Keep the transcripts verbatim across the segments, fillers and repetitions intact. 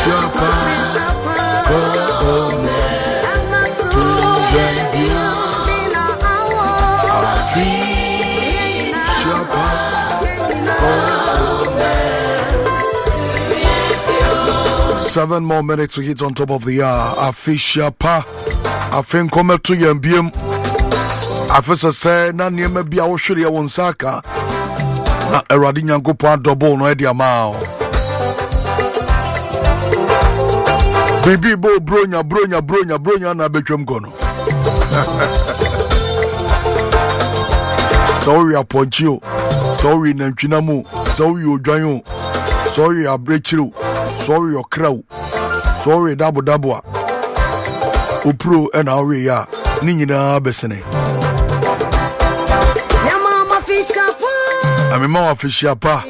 Shapa, oh, to Yambio, Afi Shapa, oh, seven more minutes to hit on top of the hour. Afi Shapa, Afi come to Yambio. Afisa say na niema bia wo hwere wo nsaka na Awurade Nyankopɔn double no e dia ma bibi bo bronya bronya bronya bronya na betwem kono so we aponchio so we nantwina mu so we odwan o so we abrechiru so we okraw so we dabo dabo a opro e na we ya ni nyina besene I'm a mama official pa.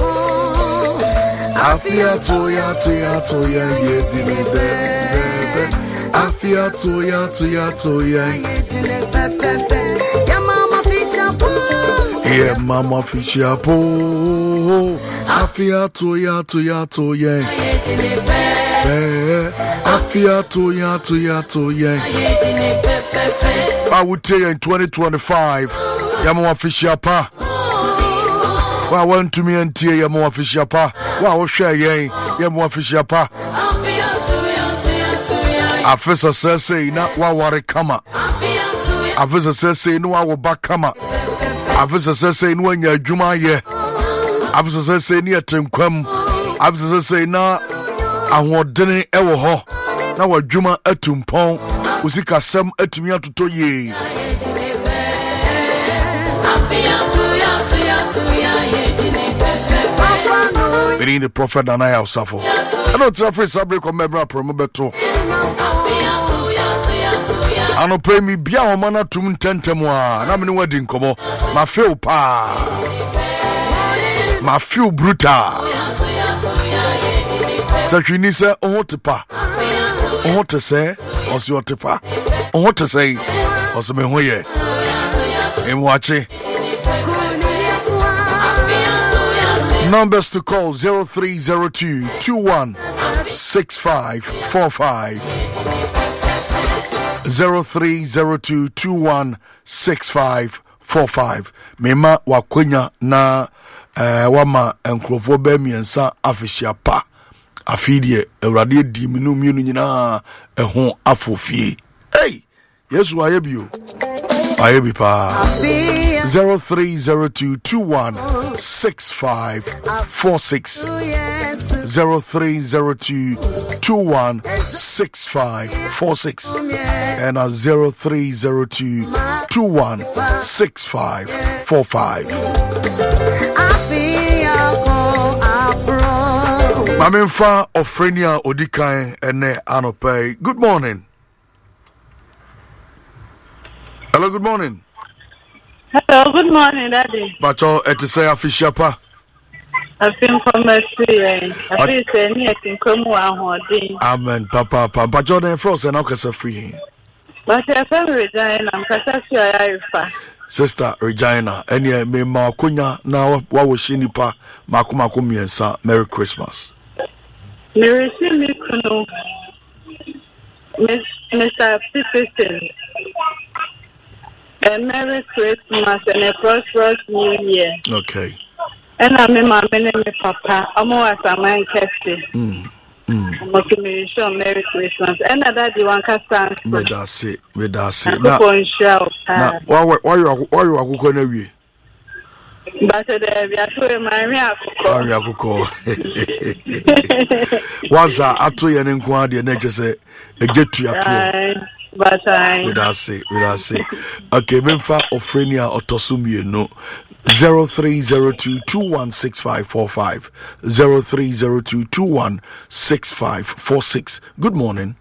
Afia toya toya toya ye dine bebe. Afia toya toya toya ye dine bebe. Ya mama official pa. Yeah, mama official pa. Afia toya toya toya ye dine bebe. Afia toya toya toya ye dine bebe. I would tell you in twenty twenty-five. Ya mama official pa. Wa want to me and tear ya mo official pa. Wa wo share yen ya mo official pa. Afisa say na wa ware kama. Afisa say no wa wo back kama. Afisa say no anya adwuma ye. Afisa say ni atenkwam. Afisa say na ahodene e wo ho. Na wa adwuma atumpon. Usika sem atumi atoto ye. The prophet and I have suffered. I don't tell for Sabri come member promo beto. I don't pay me bia mana tum tentemwa. Na me wedding komo. Ma feel pa. Ma feel brutal. So she ni say oh te pa. Oh te say o si o te pa. Oh te say o se me ho ye. Em wache. Numbers to call zero three zero two two one six five four five zero three zero two two one six five four five. Mema wakwenya na uh, wama enkrofo be miensa afisia pa afidie Awurade di minu mienu nyina ehon afofie. Hey, Yesu ayebio. Ayebi pa. zero three zero two two one six five four six zero three zero two two one six five four six and a zero three zero two two one six five four five. Mamemfa Ofrenia Odikai ene anope. Good morning. Hello, good morning. Hello, good morning, Daddy. Bacho, et say official pa. I've been from Mercy. I've been saying I can come one Amen, Papa. Papa, Bacho, then frost and Okasa free. But your family, Regina, I'm Cassassia. Sister Regina, and ye may Makunya now. What was she nipa? Makumakumi and Sa. Merry Christmas. Merry Christmas, Mister Peterson. A Merry Christmas and a prosperous New Year. Okay. And I'm in my name, Papa. I'm always a man, Cassie. Hmm. Hmm. I'm going to show Merry Christmas. And that you want to stand. Me da se, me da se. Na, na, why, why you, why you are going to be? But there we are to my miracle. Once I told you and inquired, and just say, a get to your tour. But I would I say, would I say, okay, Memfa Ofrenia Otosumi no zero three zero two two one six five four five zero three zero two two one six five four six. Good morning.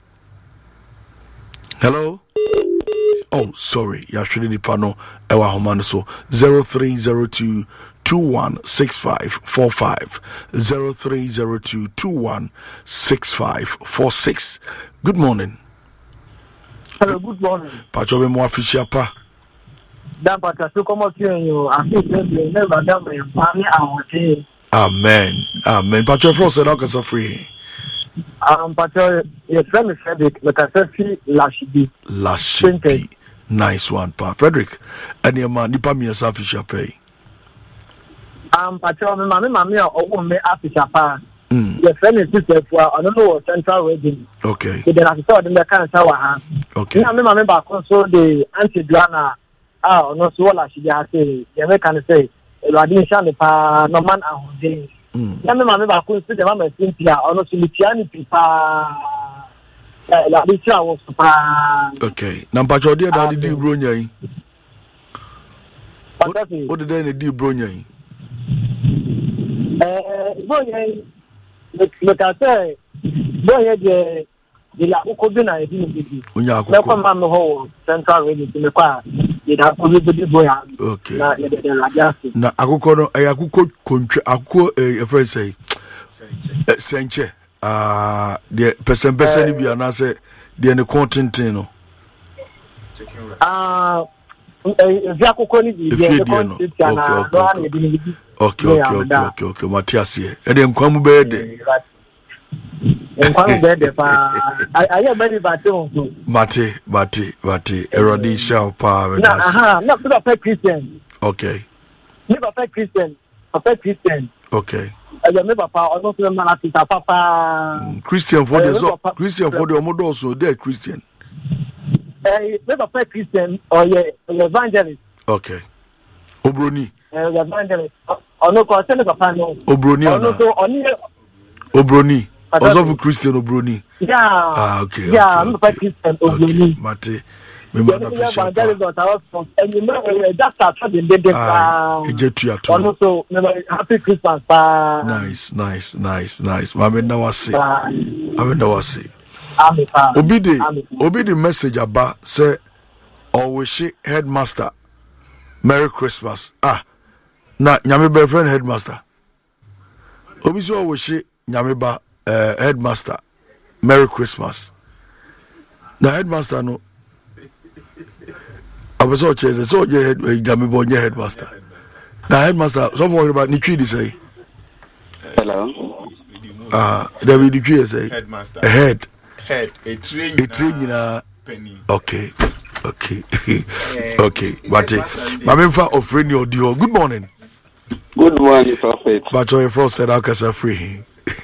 Hello. Oh, sorry. Yashudi Nipano Ewa Homano so zero three zero two two one six five four five zero three zero two two one six five four six. Good morning. Hello, good morning. Pacho be mo official pa. Dan pataso komo ti you afi se never done me family awon. Amen. Amen. Pacho fro se don ka so free. Um, but uh, your friend Frederick, like I said, Lashibi. Lashibi. Nice one, Pa. Frederick, and your man, Nipa Miasa Fisher pay. Um, but uh, my mammy, or me Afisha Pa. Mm. Your friend is sister for I don't know what central wedding. Okay. So then I saw them kind of shower. Okay. I remember also the anti Duana. Ah, no, so what she has say. You can say, I didn't show the pa no man and day. Mm. I remember I could see the mama Cynthia or no Cynthia pa. La bicha was pa. Okay. Number two, dear daddy, do Brunya. What did they do, Brunya? Eh, Brunya. Look at say, boy, the the la ukobina is in the Unya Let come on the whole central radio to the car. It has to be boy. Okay. Na akuko no ayakuko kontwa akuko e friend say senche ah the person person bi ana say the ne contentin no ah e akuko ni bi the contentin na okay okay okay okay okay Matias here e de nkwamu be de nkwamu be de pa aye be ba te on so mate mate mate erodi shall pa na aha na put up Christian okay me papa Christian papa Christian okay aye me papa ono so na na papa Christian for the so Christian for the omodo so there Christian eh me papa Christian or ye evangelist okay obroni eh evangelist ono ko se me papa no obroni ono so oni obroni also for Christian obroni yeah ah okay yeah okay, me papa Christian obroni mate me man official and you know just after the day ah ejetu ato ono so me happy Christmas pa nice nice nice nice mama na wase mama na wase obi de obi de message aba say always headmaster Merry Christmas ah na nyame be friend headmaster obi so always nyame ba uh, headmaster Merry Christmas na headmaster no abeso cheze so je head nyame bo nye headmaster na headmaster so for about ni twi say hello ah David di twi say headmaster head head a train a train na penny okay okay okay but mamemfa ofreni audio good morning good morning prophet but your friend said I can say free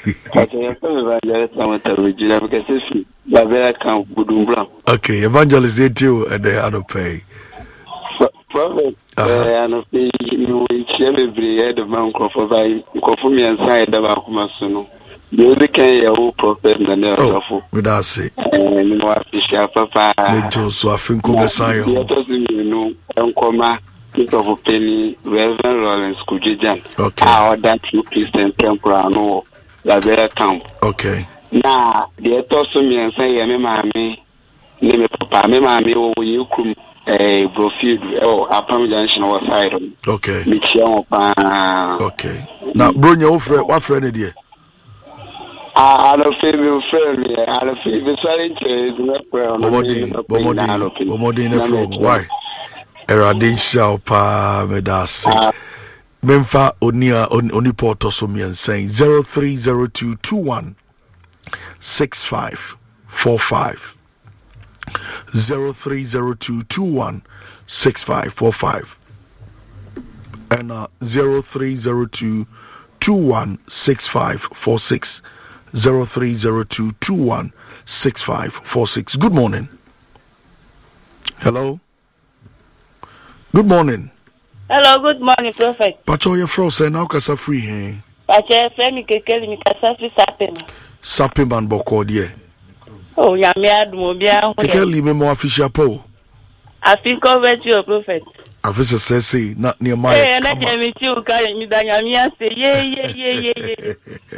okay evangelist they too and they are to pay prophet I know you share every head of man for by conform inside the bakumasono the can you prophet na na oh we da say and no official papa me jo so afin ko mesan yo no enkoma of penny Reverend Lawrence Kujijan okay our that two Christian temple no la better camp okay na the toso me and say me mami ne me papa me mami wo yikum eh Brofield oh Apam Junction was side okay me chia pa okay na bronya wo frɛ wa frɛ ne de ah I don't feel me friend me I don't feel me sorry to the prayer bomodi bomodi bomodi ne from why Erade shall pa medasi Memfa onia oni porto so me saying zero three zero two two one six five four five zero three zero two two one six five four five and uh, zero three zero two two one six five four six zero three zero two two one six five four six. Good morning. Hello. Good morning. Hello, good morning, Prophet. Pacho, your frost and now kasa free here. Pacho, Femi Kekeli, mi kasa free sapin. Sapin man boko die. Oh, ya mi adu bia. Kekeli me mo official po. I think over to your Prophet. Afisa say say na near my. Eh, na je mi ti o ka mi da nya mi ase ye ye ye ye ye.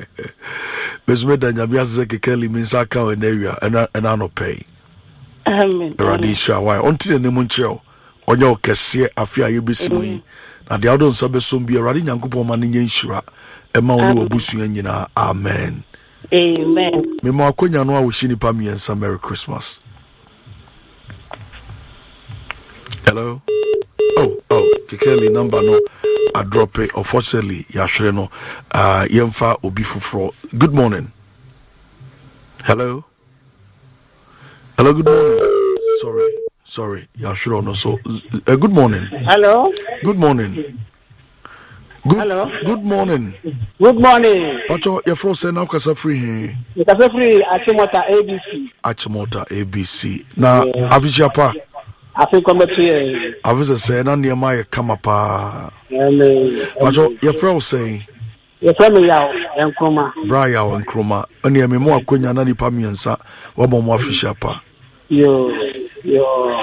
Besme da nya mi ase Kekeli mi sa ka we area and and no pay. Amen. Radisha why until ne muncheo. Onye okese afia yebesimu yi na de adon sabe so bi awade nyankopon ma ne nyanhira e ma woni obusua nyina amen amen me ma akonya no a wo shini pa miensa Merry Christmas. Hello. Oh oh Kekeli number no I drop it unfortunately ya hwere no uh yemfa obi fufuro. Good morning. Hello. Hello, good morning. Sorry, sorry. Yeah, sure. No, so uh, good morning. Hello. Good morning. Good, Hello. Good morning. Good morning. Pacho, your friend said now kasa free. Kasa free Achimota A B C. Achimota A B C. Na avisha pa. Afi kometi. Avisa say na niema ye kama pa. Pacho, your friend say. Your friend yaw enkroma. Bra yaw enkroma. Ani me mo akonya na nipa miensa wo mo mo afisha pa. Yo yo.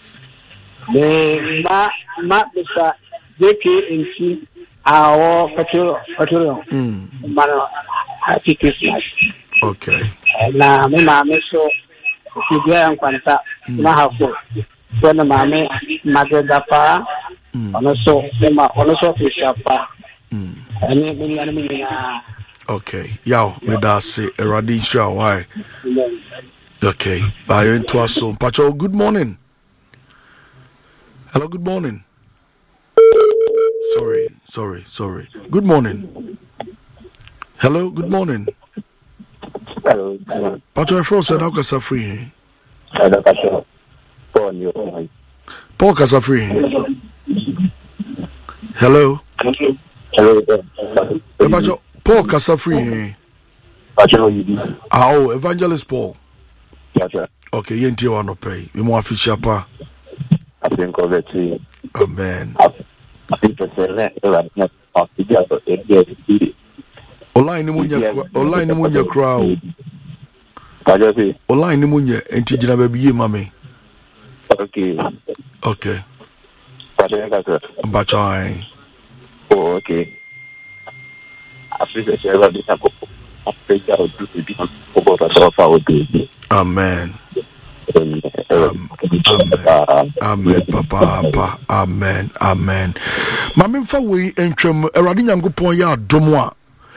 Me ma ma bisa J K nti awo petrol petrol. Mm. Mano happy Christmas. Okay. Na me ma me so kibia nkwanta na hafo. So na ma me mageda pa. Ono so ma ono so fisha pa. Mm. Ani me ani me na. Okay. Yaw me da say eradi sha why. Okay. Bye into us so. Pacho, good morning. Hello, good morning. Sorry, sorry, sorry. Good morning. Hello, good morning. Hello. Pacho, your friend said now kasa free. Hello, Pacho. Paul, Paul kasa free. Hello. Hello. Hey, Pacho, Paul kasa free. Pacho, you do. Oh, Evangelist Paul. Pacho. Okay, you ain't want to pay. We more official pa. I think of it. Amen. I think it's a lot of the Online ni munya online ni munya crowd. Pacho, online ni munya enti jina baby ye mame. okay. Okay. Pacho, Pacho. Pacho ai. Oh, okay. I think it's a lot of the Amen. Um, Amen. Amen. Papa, Papa. Amen. Amen. Mame fa we entwem Erade Nyankopon ya adomwa.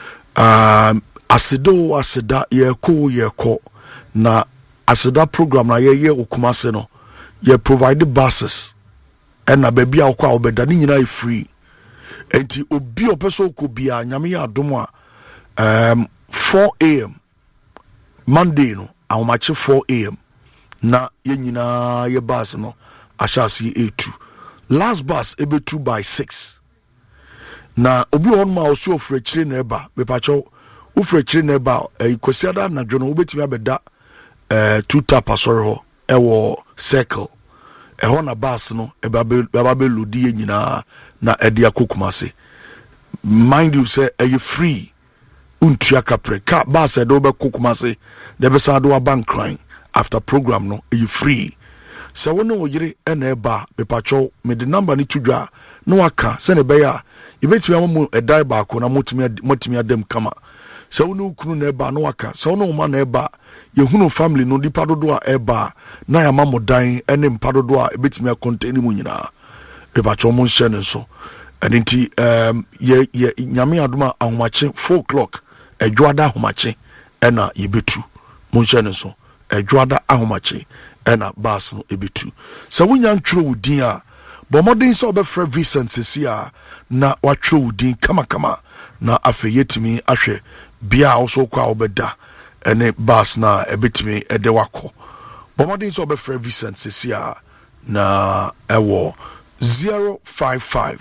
Um asedo aseda ye ko ye ko na aseda program na ye ye okumase no ye provide buses and na baby a kwa obeda ni nyina e free. Enti obi opeso ko bia nyame ya adomwa um four a m Monday no ahomache four a m na ye nyina ye bus no ashasi A two last bus ebe two by six na obi on ma osu ofre chire na eba me pacho ofre chire na eba e kwasiada na dwono obetimi abeda eh two tap asori ho e wo circle e ho na bus no e ba be lodi ye nyina na e dia kokumase mind you say e free untua kapre ka bus e do be kokumase de be sa do bank crying after program no e free so wono oyire ena eba me pacho me the number ni tudwa no waka se ne be ya ibetimi amu e dai ba ko na motimi motimi adem kama so wono kunu na eba no waka so wono ma na eba ye hunu family no dipa dodo a eba na ya mamodan ene mpa dodo a ibetimi contain mu nyina me pacho mo nhye ne so edinti um ye ye nyame adoma ahomache four o'clock edwoada ahomache ena yebetu mo nhye ne so edwoada ahomache ena bas no ebetu so wonya ntro wudin a bomodin so obefra Vincent sesia na watro wudin kama kama na afeyetimi ahwe bia also kwa obeda ene bas na ebetimi ede wako bomodin so obefra Vincent sesia na ewo zero five five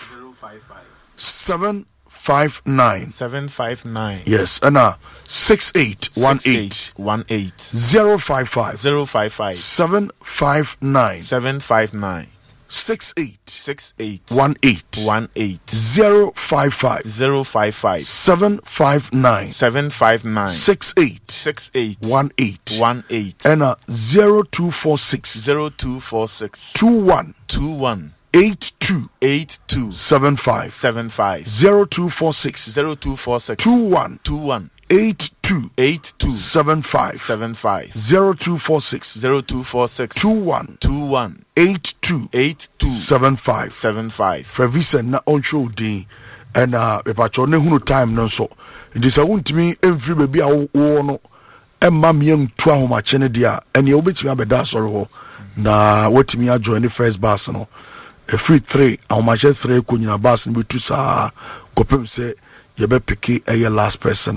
seven five nine seven five nine yes and uh six eight one eight one eight zero five five zero five five seven five nine seven five nine six eight six eight one eight one eight zero five five zero five five seven five nine seven five nine six eight six eight one eight one eight and uh zero two four six zero two four six two one two one eight two eight two seven five seven five zero two four six zero two four six two one two one eight two eight two seven five seven five zero two four six zero two four six two one two one eight two eight two seven five seven five. Frevisen na oncho din and uh epacho ne hunu time no so it is a wuntimi every baby a wo no emma miem tu ahomache ne dia ene obetimi abeda sori ho na wetimi a join the first bus no a free three ahomache three ko nyina bus ne betu saa kopem se ye be pick a last person a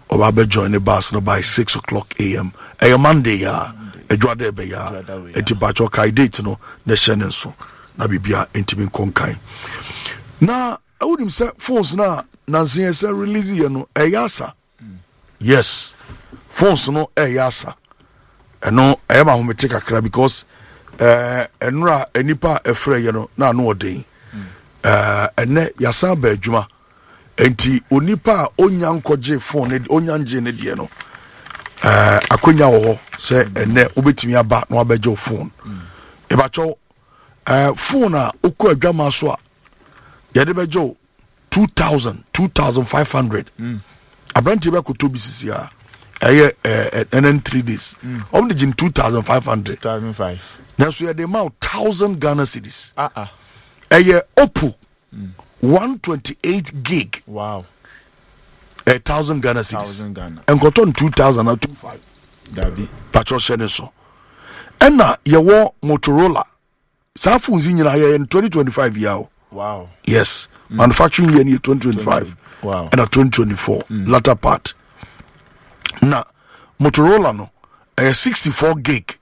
oba be join the bus no by six o'clock a.m. a Monday ya edwa de be ya enti bacho kai date no na shene so na bibia entimi konkan na awudim say phones na nansen say release ye no eyasa yes phones no eyasa eno eyama homete kakra because eh enura enipa efre ye no na no odin eh ene yasa ba adwuma enti onipa onya nkoje phone onya nje ne de no eh akonya wo se ene obetimi aba no abeje phone e ba cho eh phone a okọ adwama so a ye de beje two thousand two thousand five hundred abranti be ko to bisisi a eye eh enen three days om de two thousand five hundred two thousand five na so ye de ma one thousand Ghana cedis ah ah eye Oppo one twenty-eight gig. Wow. A thousand Ghana cedis. Thousand Ghana. And got on two thousand and two five. Dabi. Pacho Sheneso. And now you were Motorola. Safunzi in twenty twenty-five year. Wow. Yes. Mm. Manufacturing year in twenty twenty-five. Wow. And a twenty twenty-four. Mm. Latter part. Now Motorola no a sixty-four gig.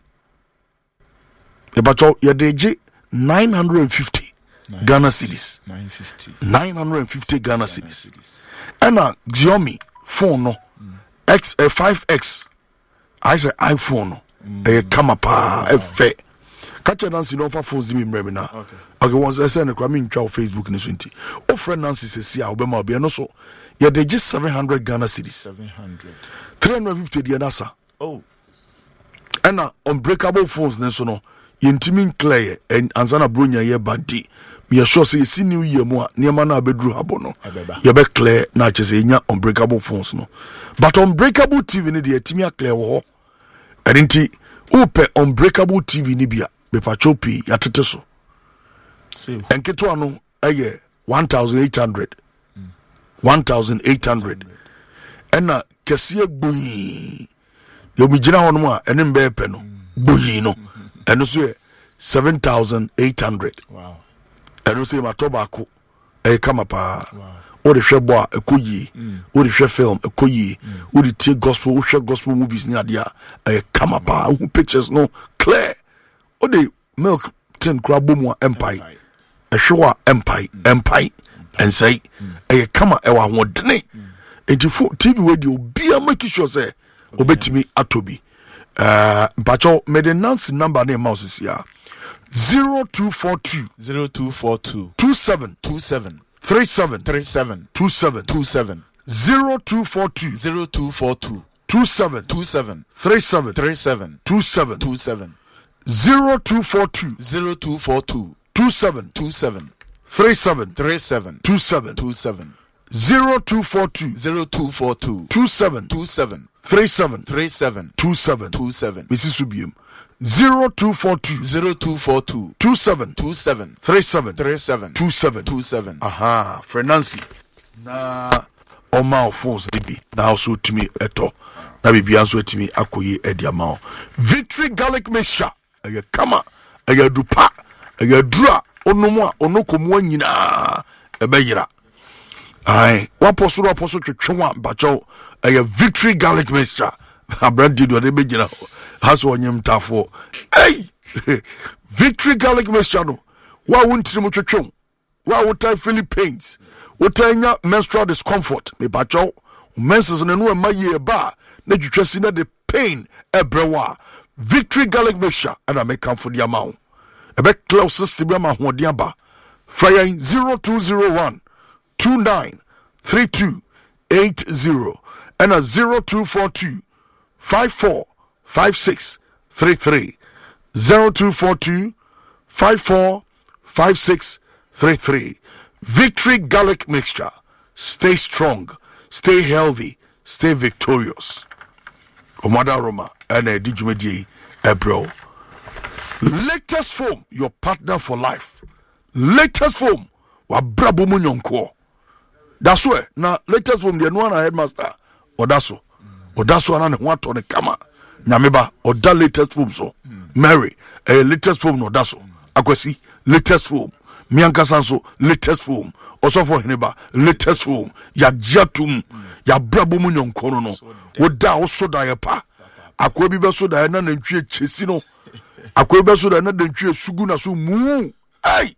E pacho ya deje nine hundred fifty. Ghana cedis. nine fifty. nine hundred fifty Ghana cedis. And a Xiaomi phone no mm. X a five X. I say iPhone no. Mm. A camera pa a fe. Catch Nancy no for phones di me na. Okay. Okay, once I send a crime trial Facebook ni twenty. O friend Nancy say see obema obi no so. Yeah, they just seven hundred Ghana cedis. seven hundred. three hundred fifty the nasa. Oh. And a unbreakable phones ne so no. Yentimin clear and ansana bronya ye banti. Me sure say see new year mo niema na abedru habo no ye be clear na chese nya unbreakable phones no but unbreakable T V ni de etimi clear wo ho erinti upe unbreakable T V ni bia be pachopi ya tete so enketo ano eye one thousand eight hundred mm. one thousand eight hundred ena kese gboyi yo mi gina hono a ene mbe pe no gboyi no eno so seven thousand eight hundred. Wow. And you say my tobacco, a kamapa, or the shebo, a koyi, or the share film, a koyi, or the take gospel, or share gospel movies near dia, a kamapa, who pictures no clear, or the milk tin crabumwa empire, a showa empire, empire, and say, a kama ewa wodne, and to T V radio be a making sure say, obey me atobi. Uh, Pacho made a Nancy number name mouse here. Zero two four two zero two four two two seven two seven three seven three seven two seven two seven zero two four two zero two four two two seven two seven three seven three seven two seven two seven zero two four two zero two four two two seven two seven three seven three seven two seven two seven zero two four two zero two four two two seven two seven three seven three seven two seven two seven Missus Subium zero two four two zero two four two two seven two seven three seven three seven two seven two seven. Aha, Frenancy. Na oma phones libi na also to me eto. Na bibi anso to me akoyi ediamao. Victory garlic mixture. Aya kama, aya dupa, aya dra, onomwa, onokomwa nyina ebeyira. Ai, waposoro waposoro twetwa bacho aya victory garlic mixture. Abrandi do de bejira. Has one yam tafo. Hey! Victory garlic mixture no. Wa wuntiri mo twetwom. Wa wutai Philippines. Wutanya menstrual discomfort. Me bacho. Menses na no emaye ba. Na twetwasi na the pain ebrewa. Victory garlic mixture and I make come for the amount. Ebe close system ma hodia ba. Fire zero two zero one two nine three two eight zero and a zero two four two five four five six three three zero two four two five four five six three three. Victory garlic mixture. Stay strong, stay healthy, stay victorious. Omada Roma and a Dijumedi Ebro. Latest Foam, your partner for life. Latest Foam, wa brabo munyonko. That's why now latest Foam the one headmaster Odaso. Odaso anane wato ne kama. Nyameba oda latest Foam so. Mary, a latest Foam no Odaso. Akwesi latest Foam. Mianka Sanso latest Foam. Also for Hineba latest Foam. Ya jatum ya brabo mu nyonko no no woda wo so da ye pa akwa bi be so da na nantwie chesi no akwa be so da na nantwie sugu na so mu ai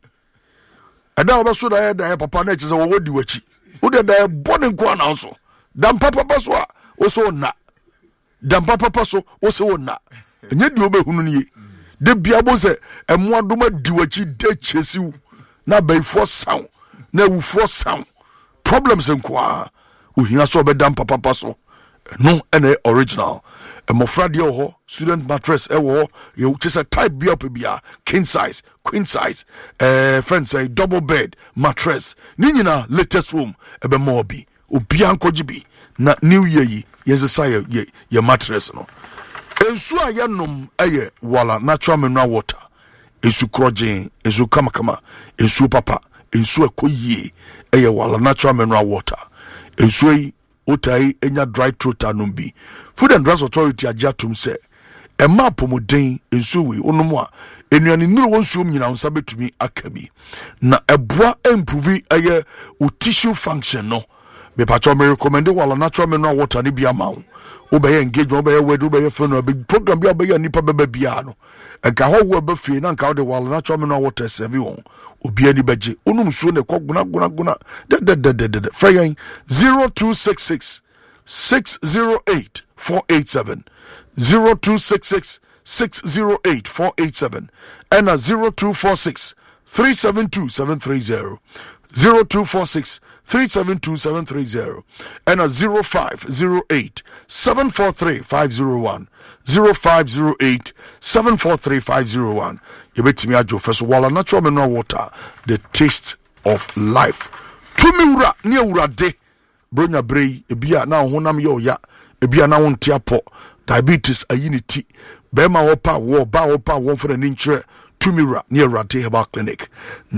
ada wo so da ye da ye papa na chese wo wodi wachi wo da da ye bone nko na so dam papa so a wo so na dam papa so wo so na enye di obehunu nie de bia bo se emo adoma di wachi de chesi na bay for sound na wu for sound problems nko a ohia so obedam papa so no ene original emofra de ho student mattress e wo you just a type bi up bia king size queen size eh friends say double bed mattress ni nyina latest room e be mo bi obi ankoji bi na new year yi yesesa ye ye mattress no ensu ayenom eye wala natural mineral water ensu krogen ensu kama kama ensu papa ensu ekoyie eye wala natural mineral water ensu yi otai enya dry throat anumbi Food and Drugs Authority ajatum se e map moden ensu we onomu a enuane nuru wonsu nyina onsa betumi akabi na eboa improve eye o tissue function no me pacho me recommend wala natural mineral water ni bia ma wo obeye engagement obeye wedu obeye funeral program bia obeye nipa beba bia no enka ho wo ba fie na nka de wala natural mineral water serve won obi ani beje onum so ne koguna guna guna de de de de frayen zero two six six six zero eight four eight seven zero two six six six zero eight four eight seven and a zero two four six three seven two seven three zero zero two four six three seven two seven three zero and a zero five zero eight seven four three five zero one zero five zero eight seven four three five zero one. You bet me ajo first wala natural mineral water, the taste of life. Tumi ura ni ura de bronya brei ebia na honam yo ya ebia na wonte apo diabetes ayiniti bema wopa wo ba wopa wo for the ninchre Tumira near Rate Herbal Clinic.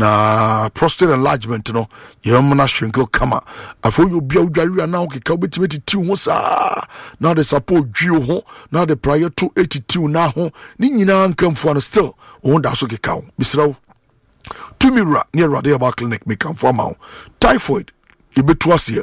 Na prostate enlargement, no, Yamana Shrinkle Kama. After you be out now, Kikabit two hosa. Now the support Gio, now the prior two eighty two now, Nina come for still. Oh, that's okay, cow. Mister Tumira near Rate Herbal Clinic may come for now. Typhoid, you be twice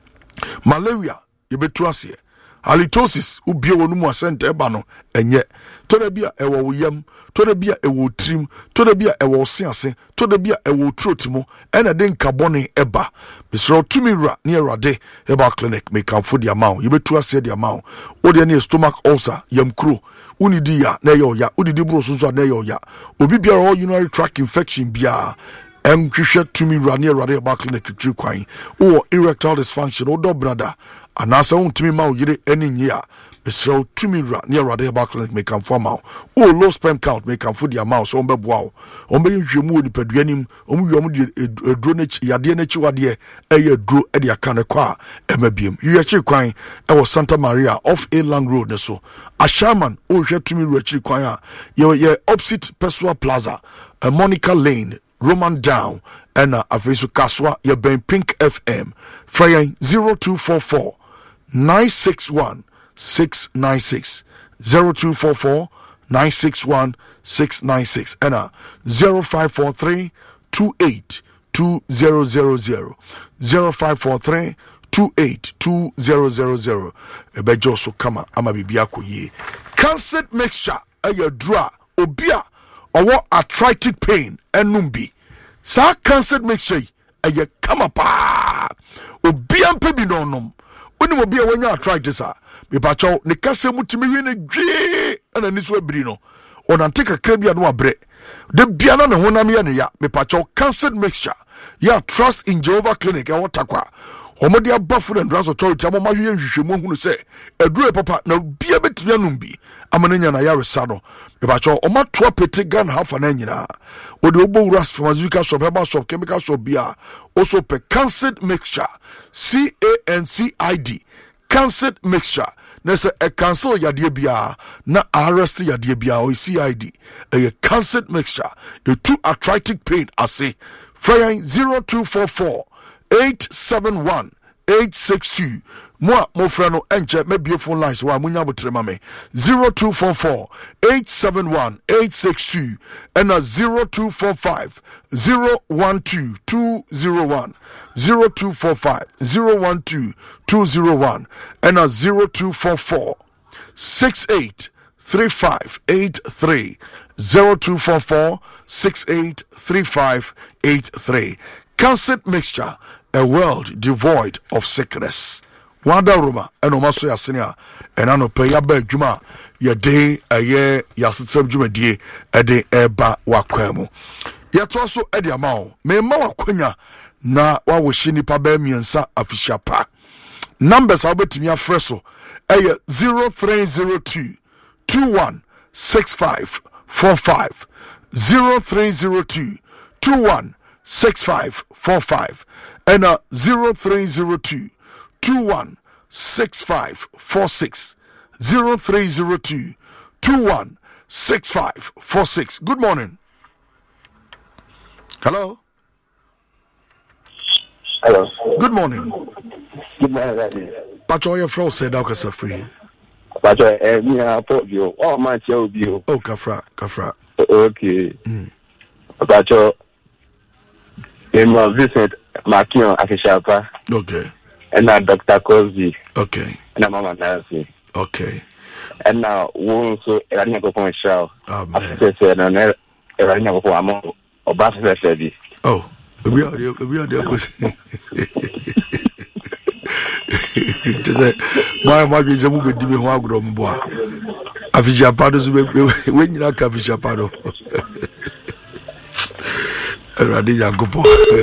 malaria, you be twice halitosis ubie wonumu asente eba no enye to da bia ewo yam to da bia ewo trim to da bia ewo siase to da bia ewo throat mu ena den carbone eba Mister Tumira near Rade Herbal Clinic make am for the amount you betu ase the amount o de ne stomach ulcer yam kro unidi ya na yo ya udidi bro so so na yo ya obi bia o urinary tract infection bia em hwehwe Tumira near Rade Herbal Clinic tru kwan o erectile dysfunction o do brother anasa untimi ma yire eni nyia Mister Tumira near Rade Herbal Clinic make am form out o low sperm count make am for the amount so ombe boa o ombe nhwemu oni paduanim omu yom de edro na yade na chiwade eye dro e de aka ne kwa emabiem yiye chi kwan e wo Santa Maria off A Lang Road ne so Ashaman o hwe Tumira chi kwan a ye ye opposite Pessoa Plaza uh, Monica Lane Roman Down and uh, Afesu Kaswa ye ben Pink F M Fryan zero two four four nine six one six nine six zero two four four nine six one six nine six and uh zero five four three two eight two zero zero zero zero five four three two eight two zero zero zero ebejo so kama ama bibia koye cancer mixture aye dra obia owo arthritic pain enumbi sa cancer mixture aye kama pa obia mpebi no nom oni mo bia wanya arthritis a me pacho ne kase mutimi wi ne dwe ana niso abiri no onante kakra bia no abre de bia na ne honam ye ne ya me pacho cancer mixture ya trust in Jehovah Clinic e wotakwa omode aba Food and Drugs Authority amoma hwe nhwehwemu hunu se edure papa na bia betumi anum bi amananya na ya resado me pacho oma to pete gan hafa na nyina ode obo uras pharmaceutical shop herbal shop chemical shop bia also pe cancer mixture C A N C I D cancer mixture nese e cancel yade bia na arrest yade bia o C I D a cancer mixture the two arthritic pain ase fryan zero two four four eight seven one eight six two Moi, mo friend no enche me be phone lines wa munya botre ma me zero two four four eight seven one eight six two and a zero two four five zero one two two zero one zero two four five zero one two two zero one and a zero two four four six eight three five eight three zero two four four six eight three five eight three. Cancer mixture, a world devoid of sickness. Wanda Roma, and Omaso Yasenia, and Ano Payaba Juma, ya day, a year, Yasam Juma day, a day, eba wakwemo. Yet also Eddie Amao, me Mawa Quenya, na wa wishini pabemi and sa afishapa. Numbers are betting ya freso, a zero three zero two two one six five four five zero three zero two two one six five four five and a zero three zero two two one six five four six zero three zero two two one six five four six. Good morning. Hello. Hello. Good morning. Good morning, Daddy. Pacho, your friend said I was free. Pacho, eh, me I put you. Oh, man, you you. Oh, Kafra, Kafra. Okay. Mm. Pacho, in my visit, Makion Afishapa. Okay. And now Doctor Cosby. Okay. And now Mama Nancy. Okay. And now one so I need to go for a show. Amen. After said, and I need to go for a moment. Or Bassett said, oh, we are there. We are there. My mother is a movie. Dimi Hoa Gromboa. Afishapado, when you like Afishapado. Radi Yankopo.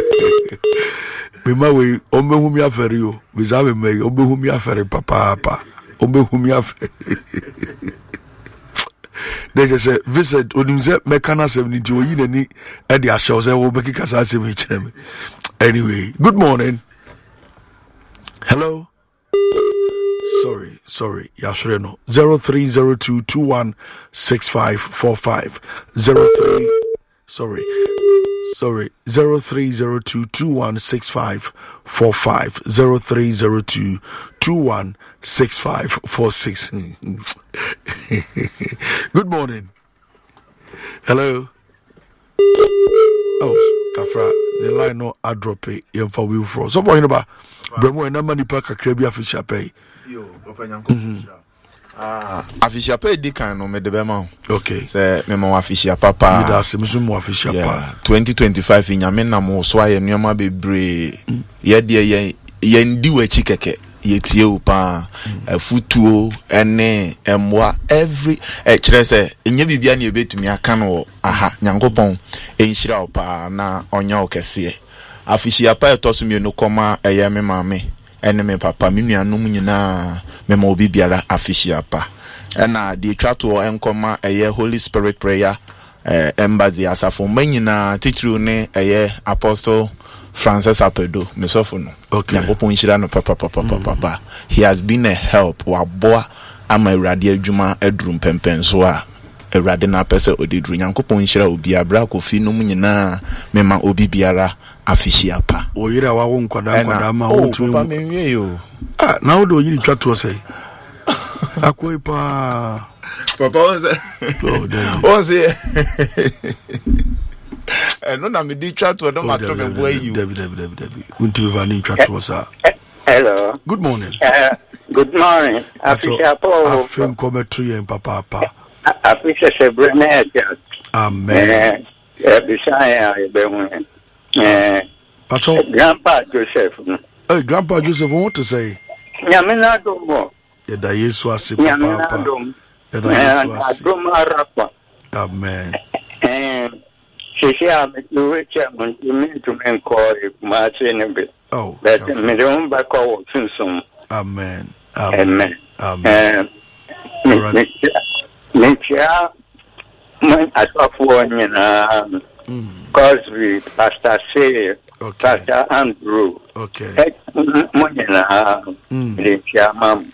Bima we ombe humia feri o. Bizabe me ombe humia feri papa papa. Ombe humia feri. They just say visit onimze mekana seventy o yi nani e de ahye o say wo beki kasa asemi kire me. Anyway, good morning. Hello. Sorry, sorry. Yasure no. zero three zero two two one six five four five zero three Sorry. Sorry, zero three zero two two one six five four five zero three zero two two one six five four six. Good morning. Hello. Oh, Kafra, the line no I drop it in for we for. So for about Bremo and money pack a crabby official pay. Ah, official pay dikan no me de bema. Okay. Say me mo official papa. Me da se me mo official papa. twenty twenty-five in nyame na mo so aye nneoma bebre. Ye de ye ye ndi wachi keke. Ye tie u pa afutuo ene emwa every e kire se enye bibia na ebetumi aka no aha nyankopon enhyira u pa na onya okese. Official papa etoso me no koma eye me mame. Ene me papa me nuanom nyina me ma obi biara official pa ena the twato enkoma eye Holy Spirit prayer eh embassy asafo manyina teacher ne eye Apostle Francis Apedo me sofo no okay yakopon hira no papa papa papa he has been a help wa boa ama awrade adwuma adrum pempen so a awrade na pese odidru yankopon hira obi abra kofi no nyina me ma obi biara official pa o yira wa wo nkwada nkwada ma wo tumi papa me wie yo ah na wo do yiri twato say akoi pa papa was oh say eh no na me di twato do ma to me boy you David David David David unti va ni twato sa. Hello. Good morning. Uh, good morning. Official Paul. Afin come to you papa papa. Official Sebrene. Amen. Eh bisaya be mu. Eh, Pacho, Grandpa Joseph. Hey, Grandpa Joseph, what to say? Nyamina domo. Yeda Yesu asi papa. Nyamina domo. Yeda Yesu asi. Domo arapa. Amen. Eh, sisi ametuwe cha mimi tumenkoi kumache nebe. Oh. But me don't back out soon. Amen. Amen. Amen. Eh, me cha me atwafu nyina. Cosby, Pastor Say, okay. Pastor Andrew. Okay. Monina, the chairman.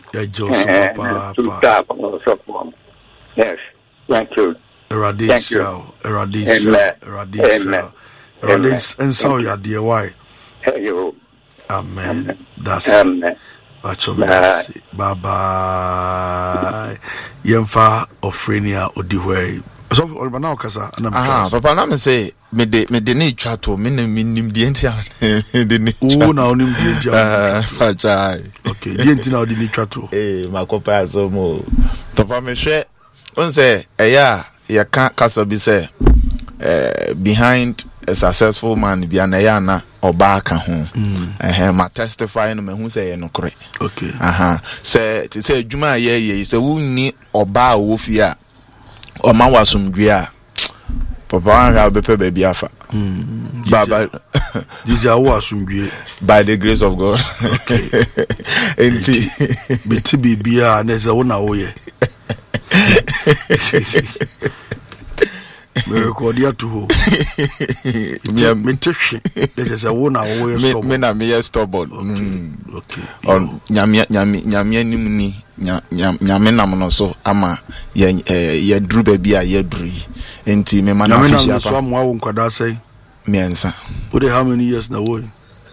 Yes, thank you. Thank you. Amen. Amen. Amen. And so, yeah, dear, why? You. Amen. That's Amen. Bacho merci. Bye bye. Yemfa Ofrenia Odiwe. So now kasa ah papa na me say me de me de ni twato me na minim de entia de ni o na onim de entia ah facha okay de entia na de ni twato eh makopa so mo papa me hwe on say eya ya ka kasa bi say eh behind a successful man bi na ya na oba ka ho eh ma testify no me hu say ye no kore okay aha say ti say adwuma ye ye say wunni oba wo fi a o ma wasumdwe a papa an ha bepe baby afa mm baba this ya wasumdwe by the grace of God okay enti biti bibia na ze wo na wo ye me record ya to ho me teshi de ze wo na wo ye stubborn me na me ye stubborn okay on nyame nyame nyame anim ni nyame nam no so ama ye ye dru ba bia ye dru enti me mana fishi apa so amwa wo nkwada sai miensa what how many years na wo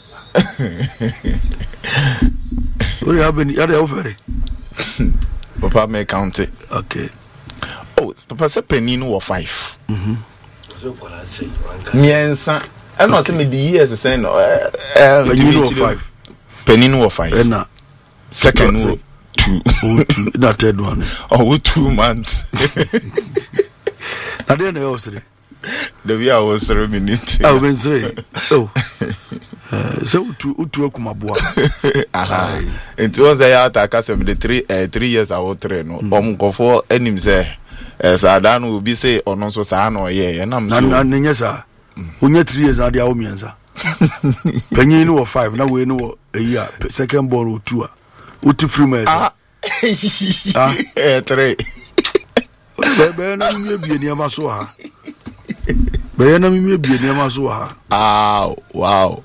what how many are they over papa me count it okay oh papa say penny no five mhm so kwala say miensa and no say me the years say no eh penny no five penny no five and na second no two oh two na third one oh two months na dey na yo sire the we are was three minutes ah ben sire oh eh so two two akumaboa aha it was a yatta kasem the three uh, three years I was train no om kofo enim say eh sada no obi say ono so sa na oye na m so na nya sa onye three years na dia wo mienza penyin no five na we no a year second born o two a uti free me ah eh three be be na mi bie ni ama so ha be na mi bie ni ama so ha ah wow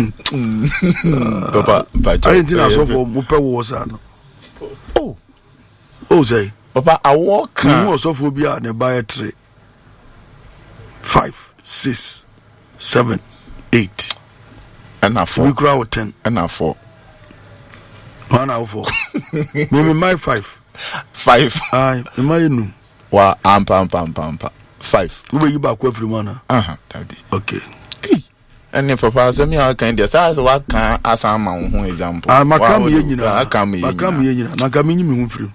papa papa I didn't so for mo pe wo sa no oh oh say papa I walk mo so for bi a ne buy three five six seven eight and a four we crowd ten and a four one out four me me my five five ai me my nu wa am pam pam pam five we be you back every man aha daddy okay and papa say me how can dey say what can asama wo ho example ah makam ye nyina makam ye nyina makam ye nyina na kam nyimi ho firim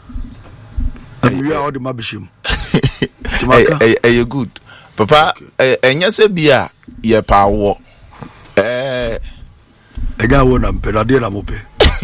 we are all the mabishim eh eh good papa enya se bia ye pa wo eh enya wo na mpe na de na mope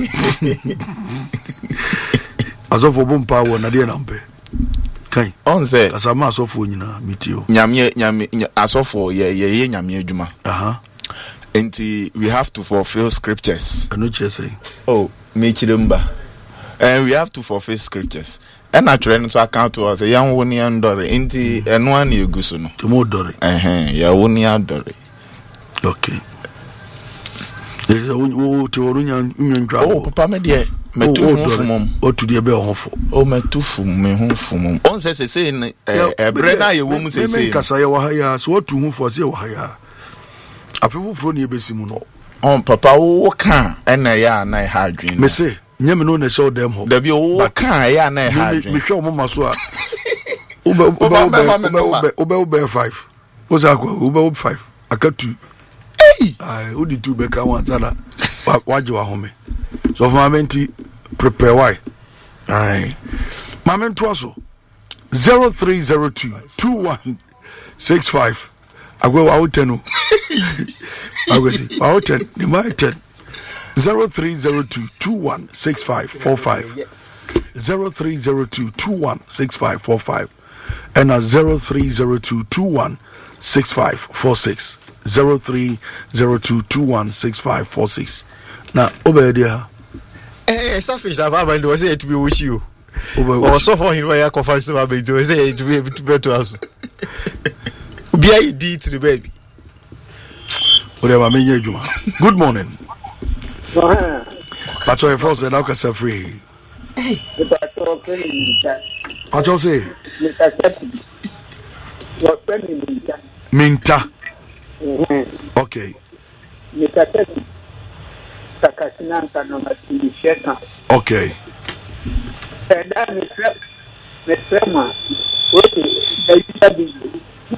azofo bom pa wo na de na mpe kai on say asama asofo nyina mitio nyame nyame asofo ye ye nyame adwuma aha enti we have to fulfill scriptures anu che say oh me chiremba and we have to fulfill scriptures and actually no account to us yan woni andore enti eno an eguso no to dore eh ya woni adore okay there wo to runya nyantwa oh papa me de metu hu fumom o tu de be honfo o metu fum me hu fumom on say say say eh bre na ye wo mu say say kasa ye wa haya so tu hu fo say wa haya afefu fro ne ebesimu no on papa wo kan na ya na ha adwen me say nyame no na show them ho da bi wo kan ya na ha adwen me hwe o mama so a ube ube ube ube ube five o sa ko ube ube five akatu eh ai odi two be kan wan sada waje wa home so for momenti prepare why ai momento aso zero three zero two two one six five agwe wa utenu agwe si wa utenu ni ma ten zero three zero two two one six five four five zero three zero two two one six five four five and a zero three zero two two one six five four six zero three zero two two one six five four six. Now, over there. Eh, selfish. I've had to say it to be with you. Or so for him, where I confess to my to say it to be better to us. Be I did to the baby. Whatever, me Juma. Good morning. But your friend said, "How can I free?" What you say? Minta. Okay. Sakasinanta no Masheka. Okay. And then the Frema, what is the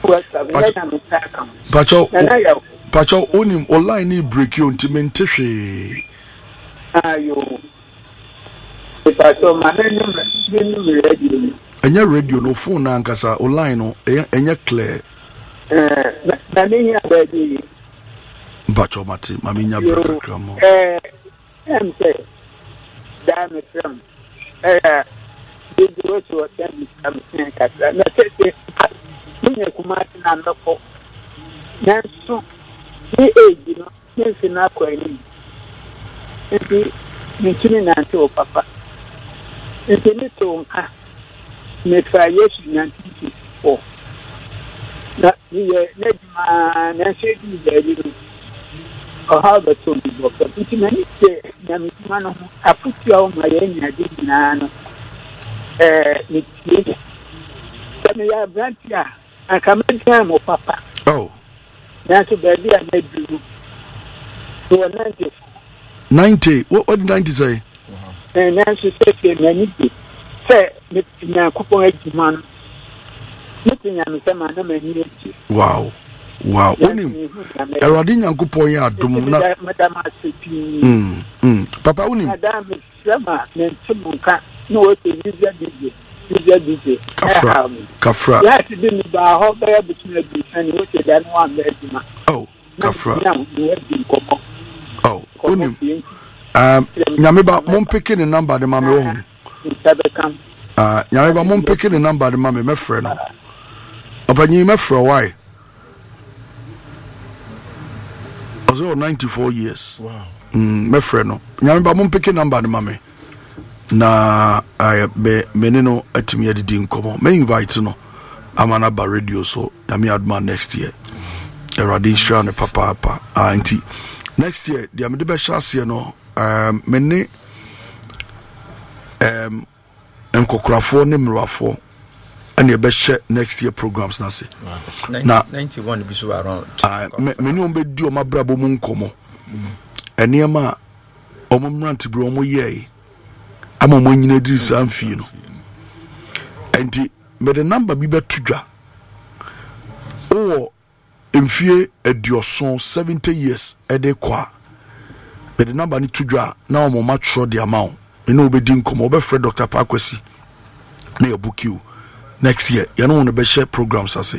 Pacho, Pacho, onim online ni break you until mentefe. Ayo. Pacho, maneno ni radio. Enya radio no phone na nkasa online no enya clear. Eh, na nini abedi. Pacho mate, mami nya break kamo. Eh, em say. Dame from. Eh, this was what them come saying kasa. Na tete Mwenye kumati na ndoko Nansu Ni age no Nensi na kwa ini Nti Nchini na nti o papa Nti nito nka Metwa yesu nineteen sixty-four Na Niye Nejima Nansi edi Zeri Ohaba tobi boka Nti nanite Nyamitimano Aputi ya uma Yenye adidi na ano Eh Niti Kami ya Brantia I come in time, Papa. Oh. That's a baby I made you. You are ninety. Ninety. What what did ninety say? And Nancy said, "Nancy, say, Mister Coupon man. Nothing I'm saying, I'm not. Wow, wow. Unim. Eradi Nyankopon ya adum na. Madam Asipi. Hmm. Hmm. Papa unim. Madam Sama, Nentumunka. No, what is this? Kafra. Kafra. Yes, it didn't buy a whole bear between the and what you done one bedroom. Oh, Kafra. Oh, unim. Um, Nyameba, mom picking the number the mammy home. Uh, Nyameba, mom picking the number the mammy, my friend. Upon you, my friend, why? Also, ninety-four years. Wow. Mm, my friend, Nyameba, mom picking number the mammy. Na I be menino atimi adidi nkomo me invite no amana ba radio so na me adman next year eradi share ne papa papa anti next year dia me de be chance no um mene um enkokrafo ne mrafo and e be share next year programs na se na ninety-one be so around me me on be di o mabrabo mu nkomo eniema omo mranti bro omo ye ama mo nyina diri san fie no enti me the number bi betudwa o emfie edioson seventy years ede kwa me the number ni tudwa na o mo matro the amount me no be din komo be Fred Doctor Pakwesi na you book you next year you know on be share programs ase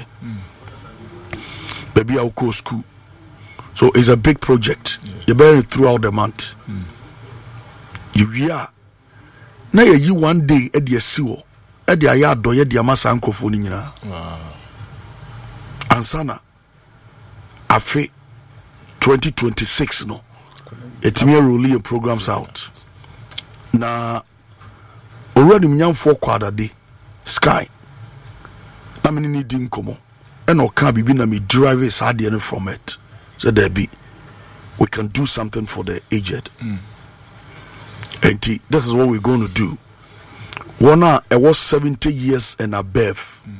baby I go school so it's a big project yeah. You bear it throughout the month mm. You are na ye yi one day e de asiwo e de aya adoye de amasa nkofo ni nyina wow ansana afi twenty twenty-six no etimi roll programs out na already mnyamfo kwadade sky na me ni di nkomo e no ka bibi na me drive sade no from it so there be we can do something for the aged mm. And this is what we're going to do. One uh, it was seventy years and above. Mm.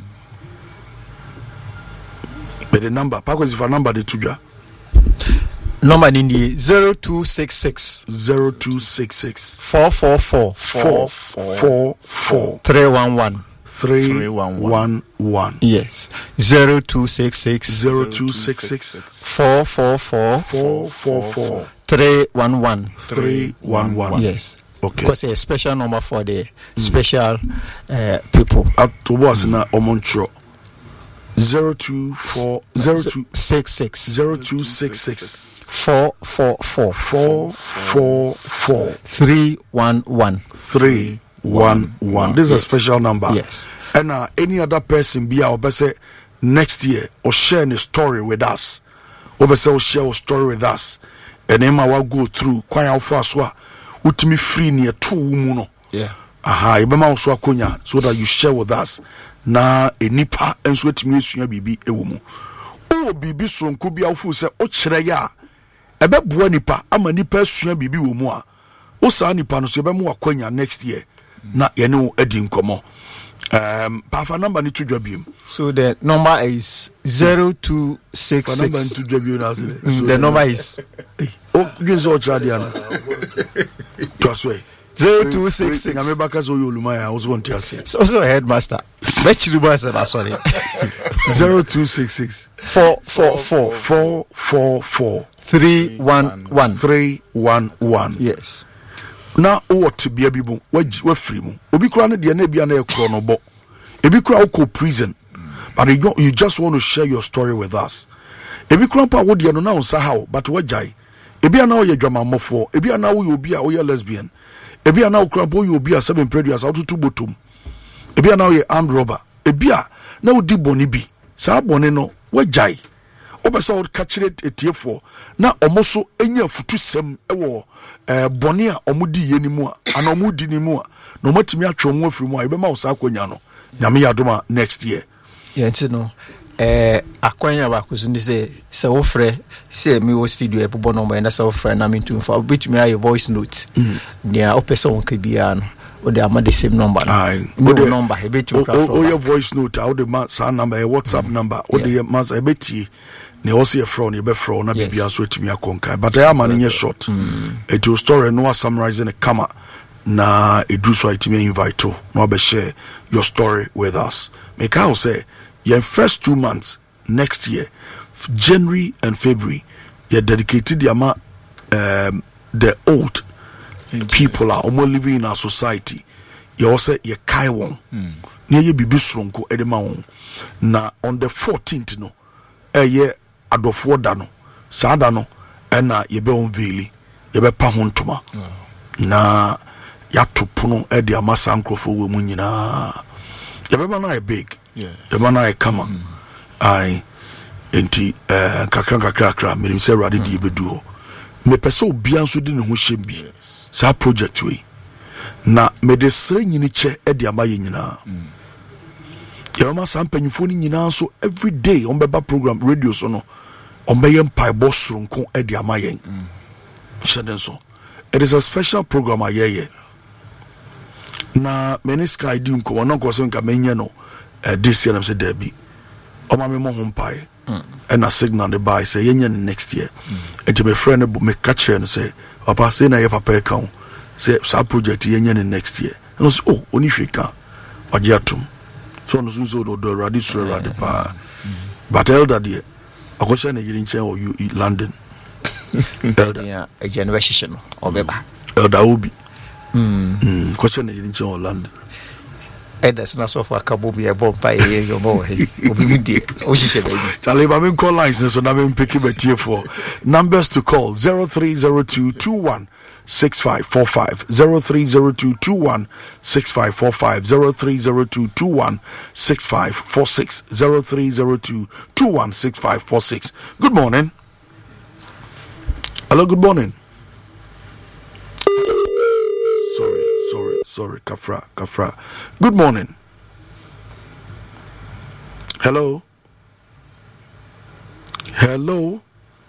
But the number, Pakwesi, if a number the tuja. Number in the zero two six six zero two six six four four four four four four three one one three one one. Yes, zero two six six zero two six six four four four four four four. Three one one three one one. Yes. Okay. Because a special number for the mm. special uh, people. At to was na omontro. Zero two four zero two six six zero two six six four four four four four four three one one three one one. This is a special number. Yes. And uh, any other person be our best next year or share a story with us. Or say share a story with us. And then I will go through quite how far so utimi free near two muno. Yeah. Aha, ibema also akonya so that you share with us. Na enipa enso etimi esua bibi ewumu. O bibi sonko bia ofu se o kire ya. Ebeboa nipa ama nipa esua bibi wo mu a. O sa nipa no so ebemu akonya next year. Mm. Na ye ne edi nkomo. Um, Pafa number need to job him. So the number is zero two six six. Number to job you now. So the number is. Oh, you saw Chadiana. Trust way. Zero two six six. I'm back as you Lumaya. I was going to say. It's also a headmaster. Let's do master. Sorry. Zero two six six four four four four four four three one one three one one. Yes. Na o to bia bibu wa wa free mu obi kura ne de na bia na ekro no bo ebi kura ko prison but you, you just want to share your story with us ebi kura pa wo de no na unsa how but wa jai ebi ana wo ye dwamamofo ebi ana wo ye obi a wo ye lesbian ebi ana wo kura bo ye obi a seven predators autotu botom ebi ana wo ye armed robber ebi a na wo di boni bi sa boni no wa jai obesa wo kachire etiefo na omoso enya futu sem ewo eh boni a omudi ye ni mu a ana omudi ni mu a no matimi atwo nwo afiri mu a ebema wo sa akonya no nyame yadoma next year yenti no eh akwanya ba kuzu ndi se se wo frɛ se mi wo studio e bobo no ba na se wo frɛ na mi ntum fa obetumi aye voice note nia opesa won ka bia no o de ama the same number no no number ebetumi craft o your voice note how the man sa number a WhatsApp number o de mas ebeti ne also a fraud you be fraud na bibia so etimi akonka but I am an short it your story no summarizing a comma na edu so etimi invite to no be share your story with us make I say your first two months next year January and February you dedicated the ama um, the old people are almost living in our society you also you kai won near you bibi sronko edema won na on the fourteenth no eye adofo da no saa da no ena yebe on veli yebe pa ho ntoma na ya topono e de amasa nkrofo we mu nyina yebe ma na e big yebe na e kama ai enti eh kakra kakra kakra minim se rade di bedu me pese obi anso di ne ho hyem bi saa project we na me de sere nyini che e de amaye nyina yebe ma sa mpanyifo ni nyina so every day on beba program radio so no on be yem pai boss runko e de amaye sheden so it is a special program ayeye na many sky di nko won nko so nka menye no this year am say there be o ma me mo hom pai and a signal the buy say yenye next year and my friend me catch and say papa say na ye papa kan say sa project yenye next year and say oh oni hweka agiatum so no so do do radi so radi pa but elder there akosha na yiri nchen o you London elder yeah a generation obeba elder obi mm akosha na yiri nchen o London elders na so for akabobi e bompa e yo mo he obi mu die o hihye baby Charlie ba me call lines so na me pick it here for numbers to call zero three zero two two one six five four five zero three zero two two one six five four five zero three zero two two one six five four six zero three zero two two one six five four six. Good morning. Hello, good morning. Sorry, sorry, sorry, Kafra, Kafra. Good morning. Hello. Hello.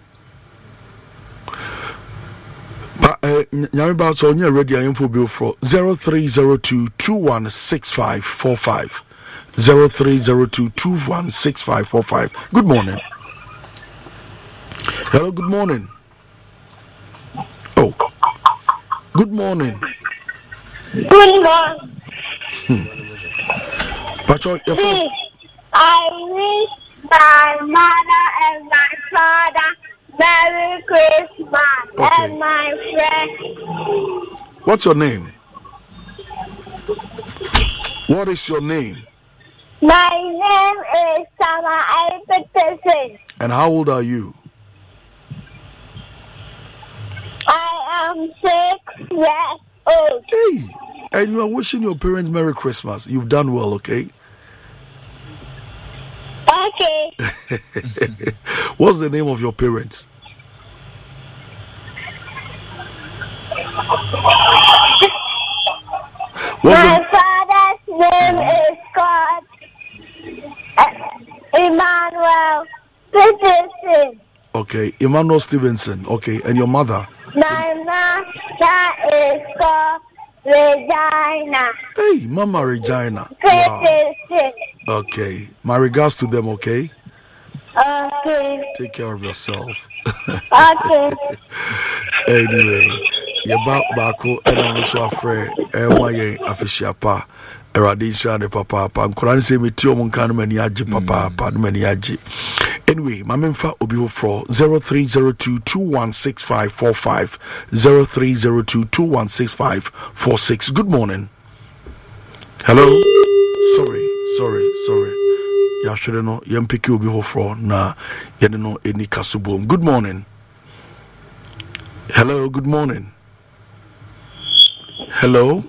But uh, nyame ba so nya ready info bill for zero three zero two two one six five four five zero three zero two two one six five four five. Good morning. Hello, good morning. Oh. Good morning. Good morning. Hmm. But your first... I wish my mother and my father Merry Christmas, okay. And my friend. What's your name? What is your name? My name is Sama Peterson. And how old are you? I am six years old. Hey, and you are wishing your parents Merry Christmas. You've done well, okay? Okay. What's the name of your parents? What's My the... father's name is God uh, Emmanuel Peterson. Okay, Emmanuel Stevenson. Okay, and your mother? My mother is called Regina. Hey, Mama Regina. Grade Wow. six. Okay. My regards to them, okay? Okay. Take care of yourself. Okay. Anyway, yaba bako and I'm also afraid eh official pa eradisha de papa pa nkoran say me ti omo kan mani age papa pa mani age. Anyway, my memfa obi ho fro zero three zero two two one six five four five zero three zero two two one six five four six. Good morning. Hello. Sorry, sorry, sorry. Ya should know yam pick obi ho fro na ye no eni kasubom. Good morning. Hello, good morning. Hello.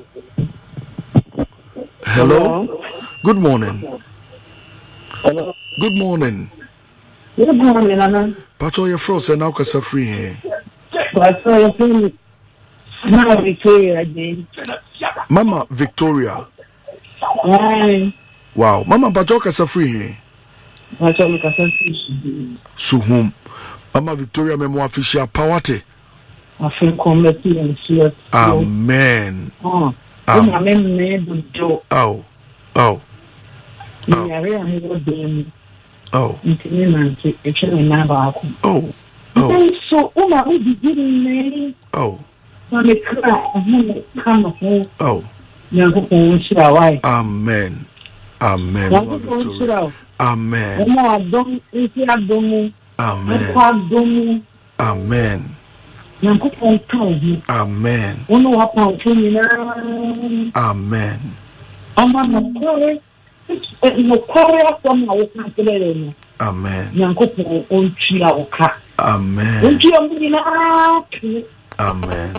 Hello. Hello. Good morning. Hello. Good morning. Good morning, Nana. Pato, your frost and now kasa free here. Pato, your friend. Mama Victoria again. Mama Victoria. Hi. Wow. Mama Pato kasa free here. Pato kasa free. Suhum. Mama Victoria memo official pawate. Amen. Oh. Amen. Oh. Oh. Oh. Oh. Oh. So, Uma, we begin. Oh. Oh. Amen. Amen. Amen. Amen. Amen. Amen. Amen. Amen. Amen. Amen.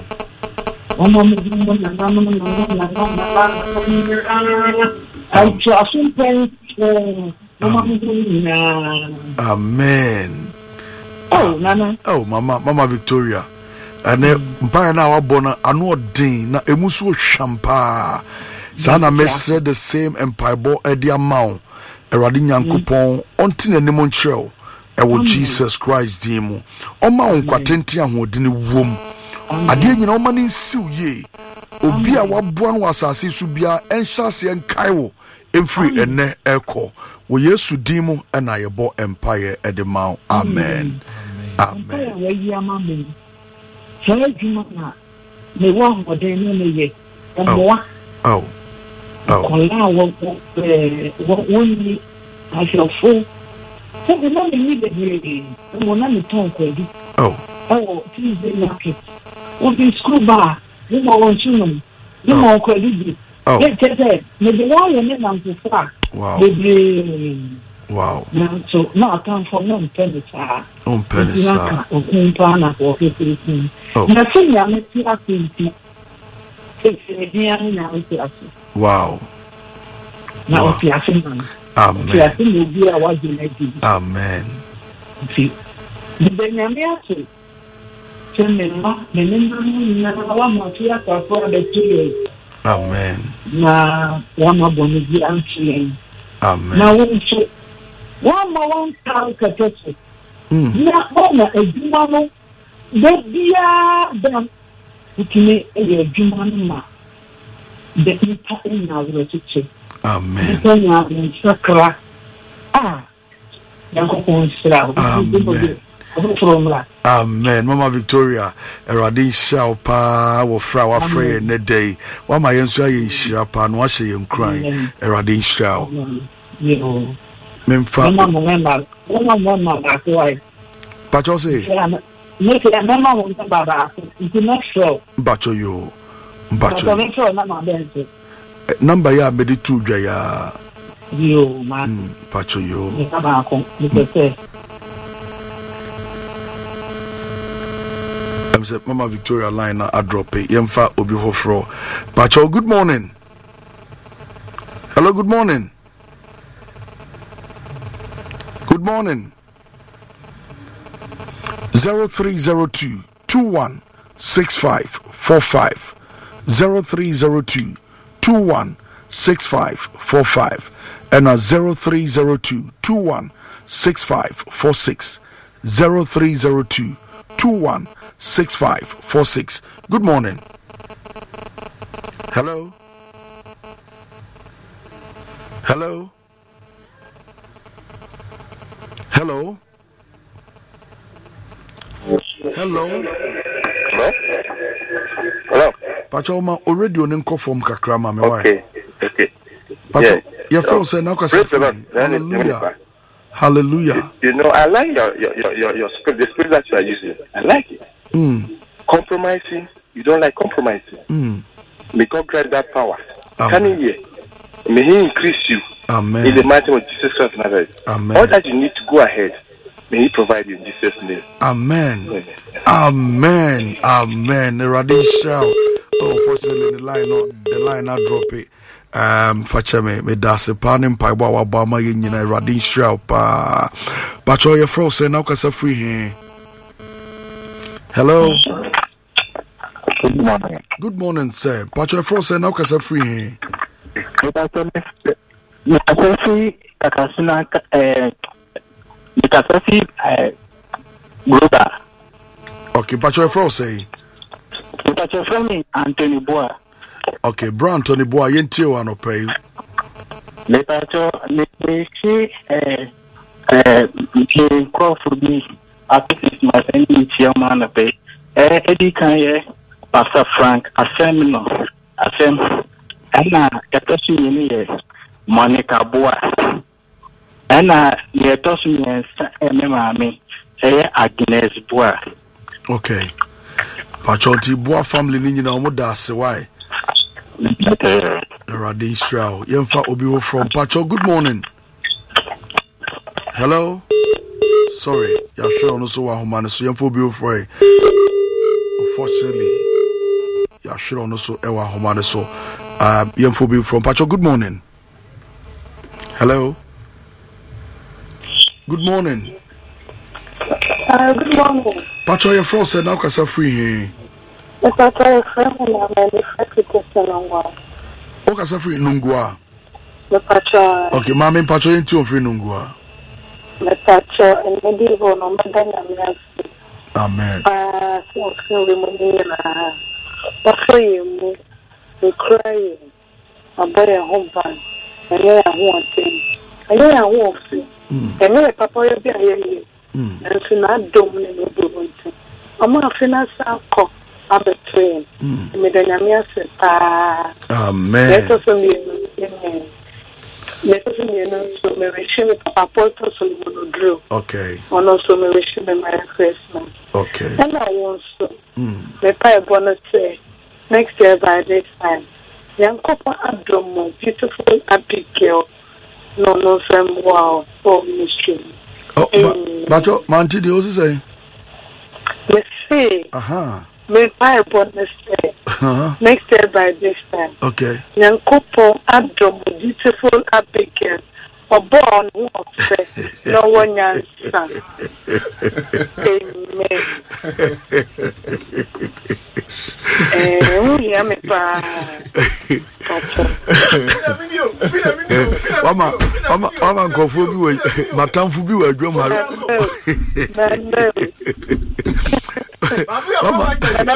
Amen. Oh, Nana. Oh, Mama, Mama Victoria. And then, by now, I'm born a no ding, na emusu champa. Sana mesre the same empire bo edia mount. Eradi nyankopon, ontin animon trail. Ewo Jesus Christ dimu. Oma unkwatenti ahodini wom. Adie nyina oma ni nsiw ye. Obi a waboa no asase su bia enhyase enkaiwo. Emfree ene eko. Wo Yesu dimu ena yebo empire edemau. Amen. Amen. Amen. Me wa hode no me ye. Omoa. Oh. Oh. Kola wo eh wo woni afofo. So we no need the grade. Mo na me ton kwadi. Oh. Oh, Tuesday market. What is school bar? You mo won chunum. You mo kwadi. Oh. Yes, yes. Me the one you na so far. Wow. Wow. Now, so now I come from no penny. On penny. Oh. Wow. Now, Amen. Amen. See, the Namiasu. Amen. Now, one of them is answering. Amen. Now, one more one town catastrophe. Now, one a Jumano, the dear done, which may a Jumano, the impact in our relationship. Amen. Sakra. Ah, Amen. Amen. Mama Victoria, Eradin shall pa wo fra wa frey ne day. Wa ma yenso aye nhira pa no ahye yen kran. Eradin shall. Yo. Memfa. Mama mama, mama mama ba ko ai. Pacho say. Ne ke mama mo ta baba. It's not so. Bacho yo. Bacho. Bacho so na ma ben se. Number ya be di tu dwa ya. Yo ma. Pacho yo. Ne ba ko. Ne se. Mama Victoria line I drop it. Yemfa obi hofro. Pacho, good morning. Hello, good morning. Good morning. Zero three zero two two one six five four five. Zero three zero two two one six five four five and a zero three zero two two one six five four six. Zero three zero two two one six five four six. Good morning. Hello? Hello? Hello? Hello? Hello? Hello? Pacho, ma already on in from Kakrama, my wife. Okay, okay. Pacho, Yeah. your friend said, now, hallelujah. Hallelujah. You know, I like your, your, your, your, your spirit, the spirit that you are using. I like it. Mm. Compromising, you don't like compromising. Mm. May God grant that power. Amen. Coming here, may He increase you. Amen. In the mighty name of Jesus Christ of Nazareth. Amen. All that you need to go ahead, may He provide you in Jesus' name. Amen. Amen. Amen. The Radisha. Oh, unfortunately, the line not the line not drop it. Um, Facheme, me dase panim pa wa wa ba ma yina Radisha pa. But your friend say now kasa free here. Hello. Good morning. Good morning, sir. But your friend say now kasa free here. Mitasafi kakasina eh mitasafi eh broda. Okay, but your friend say. Mitasafi me Anthony Boa. Okay, bro Anthony Boa yenti o anopai. Mitacho mitashi eh eh ke Crawford artist maseni chiama na pe. Eh edi kan ye Pastor Frank asem no asem ana katashi ni ye Monica Boa. Ana ye tosu me eme mami say Agnes Boa. Okay. Pachonti Boa family ni nyina omo da ase why? Radin Strau. Yemfa obi from Pacho. Good morning. Hello. Sorry. Ya sure no so wa homa no so yemfa obi from. Unfortunately, ya sure no so e wa homa no so. Uh yemfa obi from Pacho. Good morning. Hello. Good morning. Uh, good morning. Pacho, your friend said now kasa free here. Yes, I try a friend and I'm a different person. O kasa free nungua. The Pacho. Okay, mami Pacho yenti on free nungua. The Pacho and maybe go no matter than Amen. Ah, so so we money na. But for you, we cry. I'm very humble. And yeah, I want thing. And yeah, I want thing. And yeah, Papa, you be here. And so not dominant no do. I'm a finance uncle. I'm a train. Me the nyamia se pa. Amen. Let us be amen. Let us be no so me wish me Papa to so no drew. Okay. And also me wish me Merry Christmas. Okay. And I want so. Me pa bonus say next year by this time. Young couple Abdomo, beautiful happy girl. No, no, from wow, oh, mystery. Oh, um, but your man, did you also say? Let's see. Aha. Me buy bonus say next year by this time. Okay. Young couple Abdomo, beautiful happy girl. Or born who upset no one answer. Amen. Eh, we am pa. Mama, mama, mama, go for you. Matamfu bi wa dwom haro. Mama,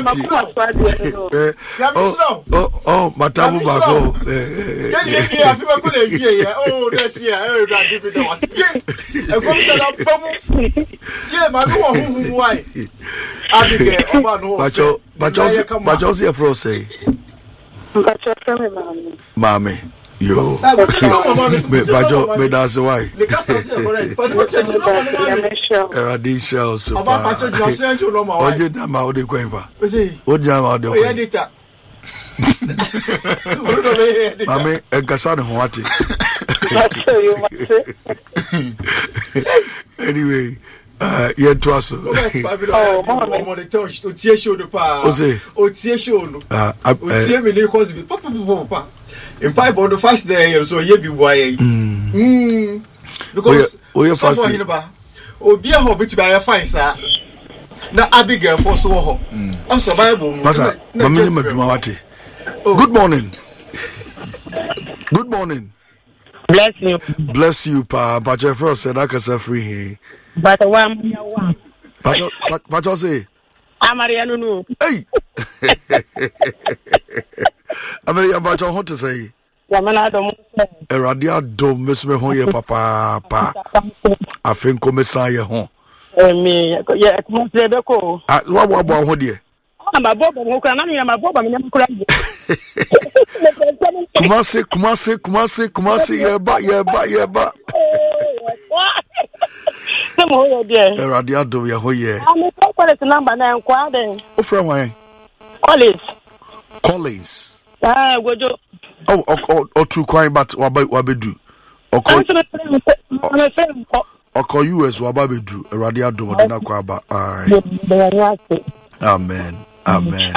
oh, oh, oh, matamu bako. Eh, eh. Oh, that's yeah. Oh, that give it was. Yeah, I come to that bum. Yeah, man, who who why? Abigail, Oba no. Bacho, bacho, bacho see for say. Bacho from mommy. Mommy, yo. Me bacho, me that's why. Eradi shall so. Oba bacho just you know my. Oje na ma ode kwenfa. Oje na ma ode kwenfa. Mami, enkasa ne ho ate. Anyway, uh, yeah, to us. Oh, mama, the touch, o tie show no pa. O say, o tie show no. Ah, o tie me le cause be papa papa papa. In pipe on the fast there, so ye be boy. Hmm. Because o ye fast. Obi a ho bit by fine sir. Na Abigail for so ho. Am so Bible. Masa, mama ni maduma wate. Good morning. Good morning. Bless you. Bless you, pa. Pacho Frost said I can say free here. But one one. Pacho, Pacho say. I'm Mariano. Hey. Ame ya ba cho ho to say. Ya mana do mo. Erade adom mesme ho ye papa pa. Afen ko mesa ye ho. Emi ya kuma se be ko. Ah wa wa bo ho de. Ma bobo mo kura na na ma bobo me na kura. Kumase kumase kumase kumase ye ba ye ba ye ba. Mo yo de. Erade adom ye ho ye. Ami ko kwale number na nkwa den. O fra wan? Collins. Collins. Ah, gojo. Oh, oh, oh, two coin, but wabedu. Okay. Okay, U S wabedu. Radia do wadina kwaba. Amen. Amen.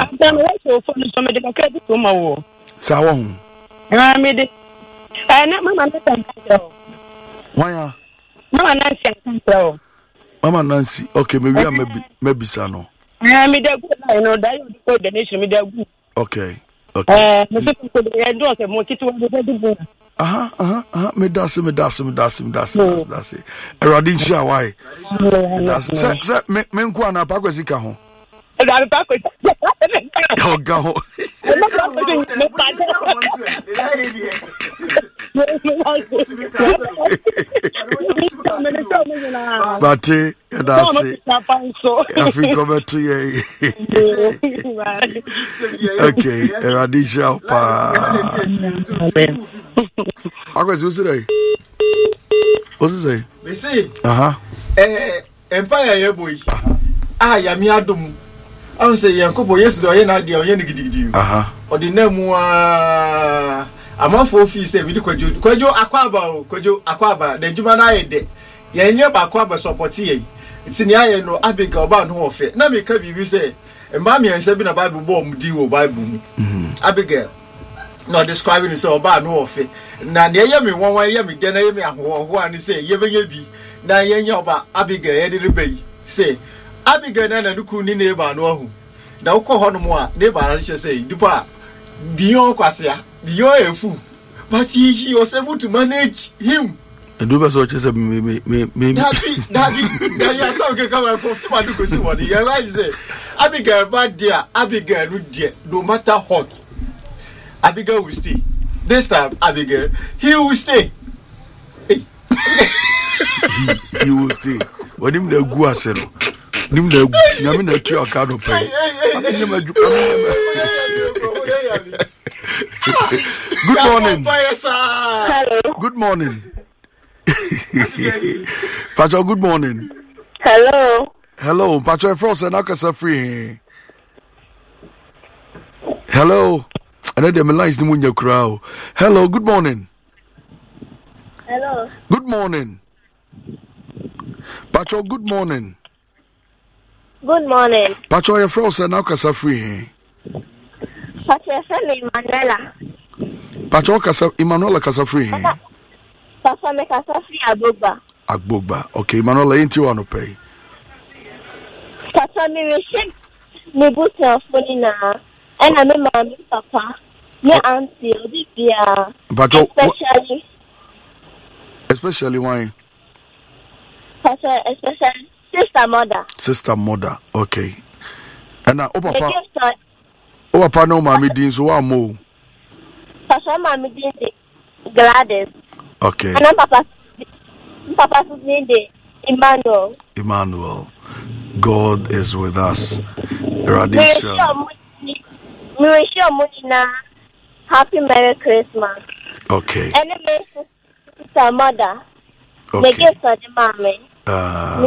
Sawa hum. Amede. Eh, na mama na tanka. Why? Mama Nancy tanka. Mama Nancy. Okay, maybe I maybe maybe sano. Amede go na no da you go the nation me da go. Okay. Okay. Eh, me se ko de do se mo titu wo de do. Aha, aha, aha, me dase me dase me dase me dase me dase. Eradi nshia why? Dase. Se se me me nku ana pa kwesi ka ho. Da pa kwesi. O ga ho. Bate dase. Afi come to ye. Okay, eradi nshia pa. Akwesi o say? O say? Me say. Aha. Eh, empire ye boy. Ah, ya mi adom. I say Yankobo yesterday, you know, the only giddy. Aha. Or the name was a month for fee, say, we do Kojo, Kojo Aquaba, Kojo Aquaba, the Jumana de Yanya Baquaba supportee. It's in the eye no Abigail about no affair. Now, me can be say, and Mammy and Sabina Bible bomb, deal Bible. Abigail, not describing it so about no affair. Now, the Yami one way, Yami, then I am one say, Yever Yebi, now Yanya about Abigail, Eddie Bay, say. Abigail na nuku ni neighbor no hu na ukọ ho no mo a neighbor na say dipa beyond kwase a beyond efu but he, he was able to manage him and do so say me me me daddy daddy daddy aso ke come come to ma do ko si woni you right say Abigail bad there Abigail no there no matter what Abigail will stay this time Abigail he will stay hey. he, he will stay when him na gu aselo nim na nyame na tu akado pay good morning hello good morning Pacho good morning hello hello Pacho Frost and akasa free hello and then the lines ni munya crowd hello good morning hello good morning Pacho good morning good morning Pacho your Frost and akasa free Pacho friend Manuela Pacho kasa Emmanuel kasa free Papa me kasa free Agbogba Agbogba okay Emmanuel ain't one pay Papa me wish me buta phone na and I me mama papa me auntie odi bia Pacho especially especially why Pacho especially sister mother sister mother okay and now oh papa oh papa no mommy din so wa mo Pacho mommy din Gladys okay and papa papa's name is Emmanuel Emmanuel God is with us Radisha we wish you Munina happy Merry Christmas okay and me sister mother okay me give to the mommy Uh,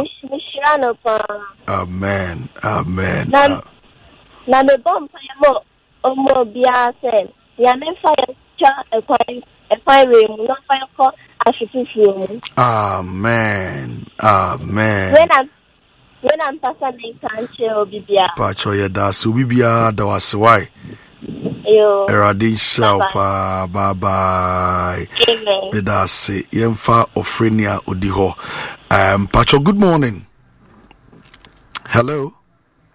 amen, amen. Na na me bom pa mo omo bia se ya me fa ya cha e kwai e kwai we mu na fa ko ashifufu mu. Amen, amen. When I'm when I'm passing in country obibia. Pacho ya da so bibia da wase why. Yo. Eradin Shalpa, bye bye. Amen. Bedase, Yemfa Ofrenia Odiho. Um, Pacho, good morning. Hello.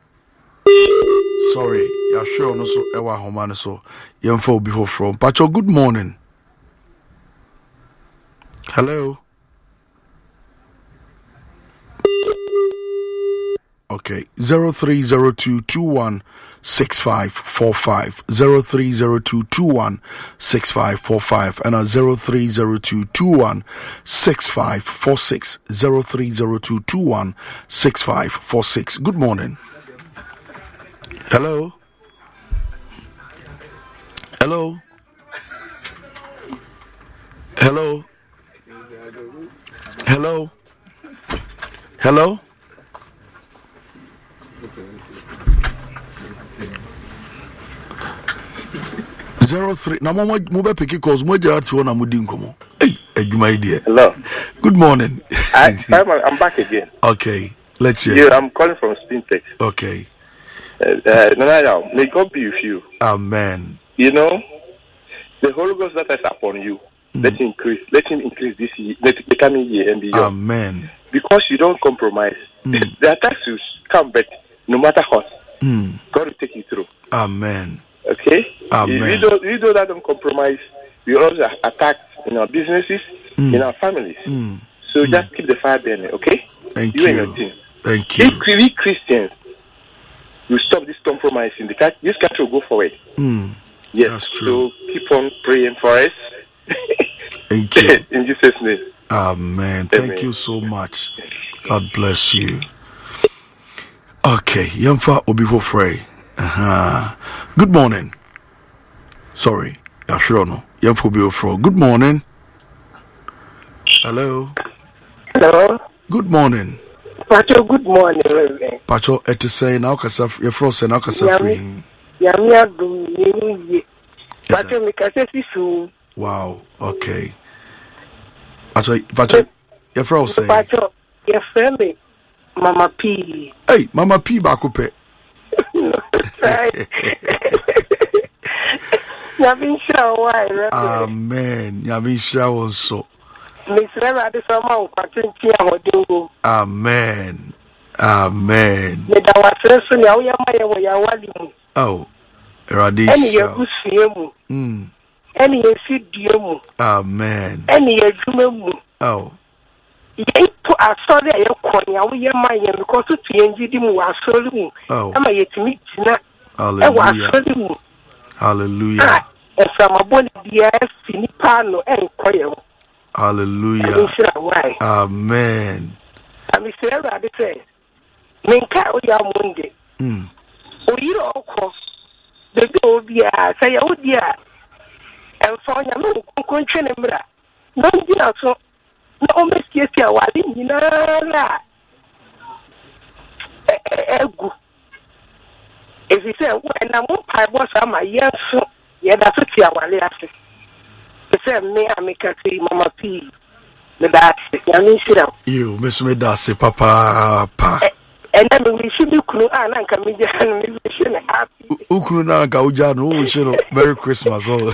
Sorry, ya sure no so ewa homane so Yemfa Obiho from Pacho, good morning. Hello. Okay, zero three zero two two one six five four five. zero three zero two two one six five four five and a zero three zero two two one six five four six. zero three zero two two one six five four six. Good morning. Hello. Hello. Hello. Hello. Hello. Zero three. Na mama mobile pick calls. Moja ati wana mudi nkomo. Hey, Ejuma idea. Hello. Good morning. I, I'm, I'm back again. Okay, let's hear. Yeah, I'm calling from Spintex. Okay. Uh, uh, no, no, no. May God be with you. Amen. You know, the Holy Ghost that is upon you, mm. let him increase. Let him increase this year, the coming year and beyond. Amen. Because you don't compromise. Mm. The attacks will come, but no matter what, mm. God will take you through. Amen. Okay? Amen. If you don't, you do that, don't compromise. We also attack in our businesses, mm. in our families. Mm. So mm. just keep the fire burning, okay? Thank you. You and your team. Thank you. If we Christians, you stop this compromising, the country, this country will go forward. Mm. Yes. That's true. So keep on praying for us. Thank you. In Jesus' name. Amen. Thank Amen. You so much. God bless you. Okay, Yamfa Obivo Frey. Uh-huh. Good morning. Sorry, I sure no. Yamfa Obivo Frey. Good morning. Hello. Hello. Good morning. Pacho, good morning, Reverend. Pacho, et say now kasa your fro say now kasa free. Yamia do ni. Pacho mi kasa sisu. Wow. Okay. Pacho, Pacho, your fro say. Pacho, your friend Mama P. Hey, Mama P bakupe. Yavinsha why, Reverend. Amen. Yavinsha also. Amen. Amen. Oh, Radisha. Mm. Amen. Oh. Oh. Hallelujah. Hallelujah. Hallelujah. Amen. I'm Mister Rabbit says, Minka, we are Monday. Mm. Oh, you know, the go dear, say, oh dear, and for your country, no dear, so no mistake, I was in Yinara. If you say, when I'm up, I was on my yes, yeah, that's what you are. The same me, I make a see Mama P. The that you miss me that's papa pa. And then we should be cool and I can be happy. Ukruna Gaujano, we should Merry Christmas. Oh,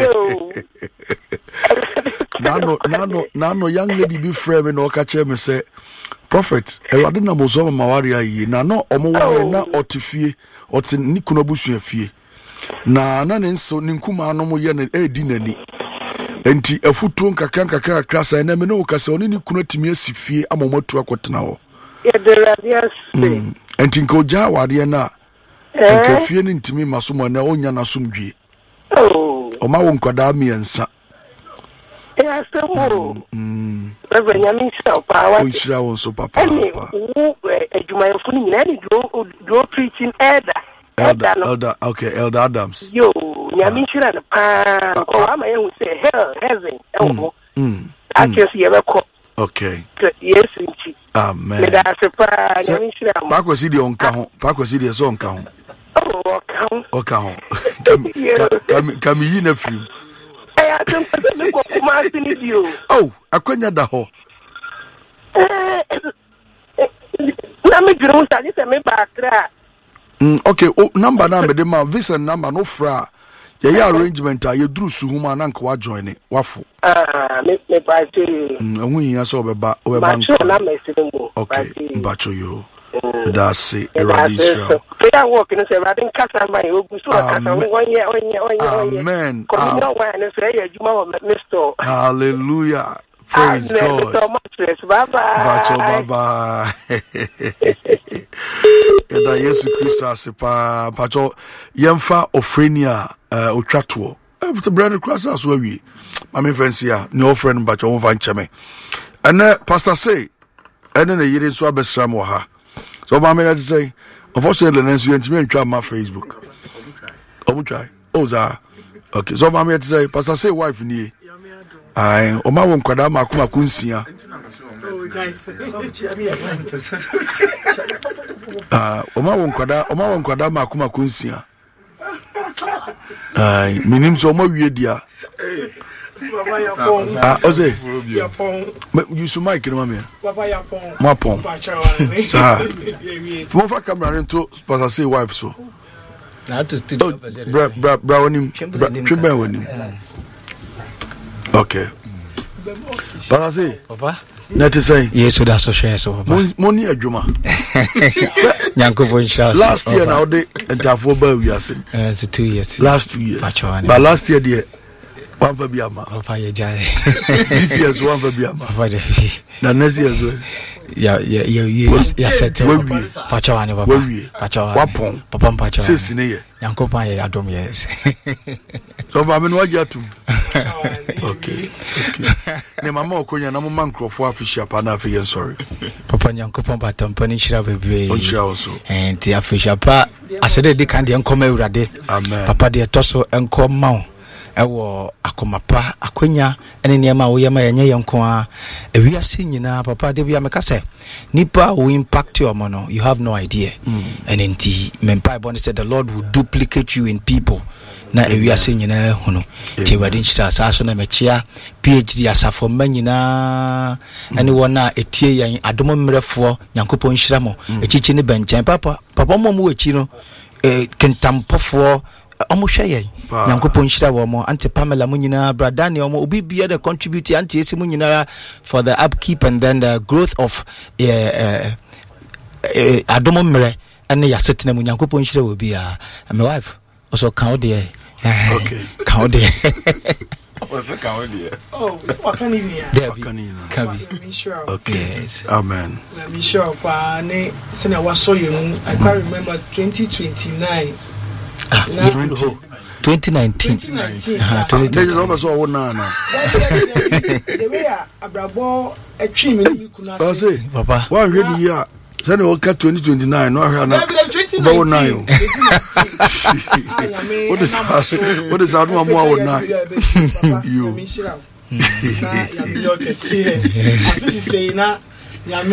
Nano, Nano, Nano, young lady be frame and all catch me say, Prophet, Eradina Mozoma Mawaria, ye, Nano, Omo, na Otifie, or Nikunobusu fie. Na nanen so ninkuma no mo ye na edi nani enti afutuo nkakra nkakra krasa na me no kasa oni ni kunu timi asifie amomatu akotena ho ye de radias enti nkoja wade na nka fie ni ntimi masomo na onya na somdwie oh o ma wo nkwada miensa e asemo mm reverend yami sha pa wa o shira won so papa papa adwuma yefo ni nyina ni do do preaching elder Elder, Elder, okay, Elder Adams. Yo, Yami Shira the pan. Oh, I'm a young say hell, heaven. Oh, mm. I just hear a call. Okay. Yes, amen. That's a pan. Yami Shira. Back was the on count. Back was the song count. Oh, count. Oh, count. Come, come in a few. I don't think you. Oh, I couldn't da ho. Let me do that. It's a me back. Mm, okay, oh, number number the man visa number no fra. Yeah, yeah, arrangement ah, you drew suhuma na nka wa join it. Wafu. Ah, me me party. Mm, ehun yin so obeba obeba nka. Na me se mo. Okay, mbacho yo. That's say Eradisha. Prayer work no say Eradin kasa mai ogu so kasa onye onye onye onye. Amen. Come no one no say adwuma wo Mister Hallelujah. Praise God. Bye bye. Bye bye. Eda Yesu Christo asepa pacho yemfa ofrenia uh, otwato. After brand cross as we. Mama fancy ya ni ofren pacho won van cheme. Ene pastor say ene na yire so abesram wo ha. So mama ya say unfortunately na nso ntimi ntwa ma Facebook. Obu try. Oza. Okay. So mama ya say pastor say wife ni ai o ma won kwada ma kuma kunsia. Ah, o ma won kwada, o ma won kwada ma kuma kunsia. Ai, minim so ma wie dia. Ah, oze. You so mic no me. Papa ya pon. Ma pon. Sa. Mo fa camera into pastor say wife so. Na to studio. Bra bra bra wonim. Twemba wonim. Okay. Pastor say, Papa. Net say yes, so that's so share so Papa. Money adwuma. Nyankopon sha. Last year now they entafo ba wiase. Eh, it's two years. Last two years. But last year there one for biama. Papa ye jai. This year one for biama. Papa de. Na next year so. Yeah, yeah, yeah, yeah. Yeah, set. Pacha wani Papa. Pacha wani. Wapon. Papa pacha. Sisi ne ye. Nyankopon ye adom yes. So ba me no ajatum. Okay. Okay. Ne mama okonya na mama nkrofo afishia pa na afi sorry. Papa Nyankopon ba tampani shira bebre. On shira also. Eh, ti afishia pa asede de kan de enkoma urade. Amen. Papa de toso enkoma o. Ewo akomapa akonya ene niam a wo yema yenye yenko a ewiase nyina papa de bia meka se nipa will impact your mono you have no idea mm. And enti mempa bone said the Lord will duplicate you in people na ewiase nyina hunu ti wadin shira saso na mechia PhD asafo manyina ene wona etie yan adomo mmerefo Nyankopon shira mo echichi ne benchan papa papa mo mo wechi no eh kentampofo omo hweye Nyankopon shira wo mo anti Pamela munyina brada ne omo obi bia the contribute anti esi munyina for the upkeep and then the growth of eh eh uh, uh, adomo mre ene ya setena mu Nyankopon shira wo bia my wife also count there okay count there what's it count there oh what can you there can you okay yes amen let me show pa ne se na waso yenu I can remember twenty twenty-nine ah twenty nineteen twenty nineteen ah twenty nineteen almost all na na the way abrabo etwi me ni kuna say papa one hwe ya say na o ka twenty twenty-nine no hwe na ba nine what is what is adu amu awu nine you na ya mi yo ke see I say na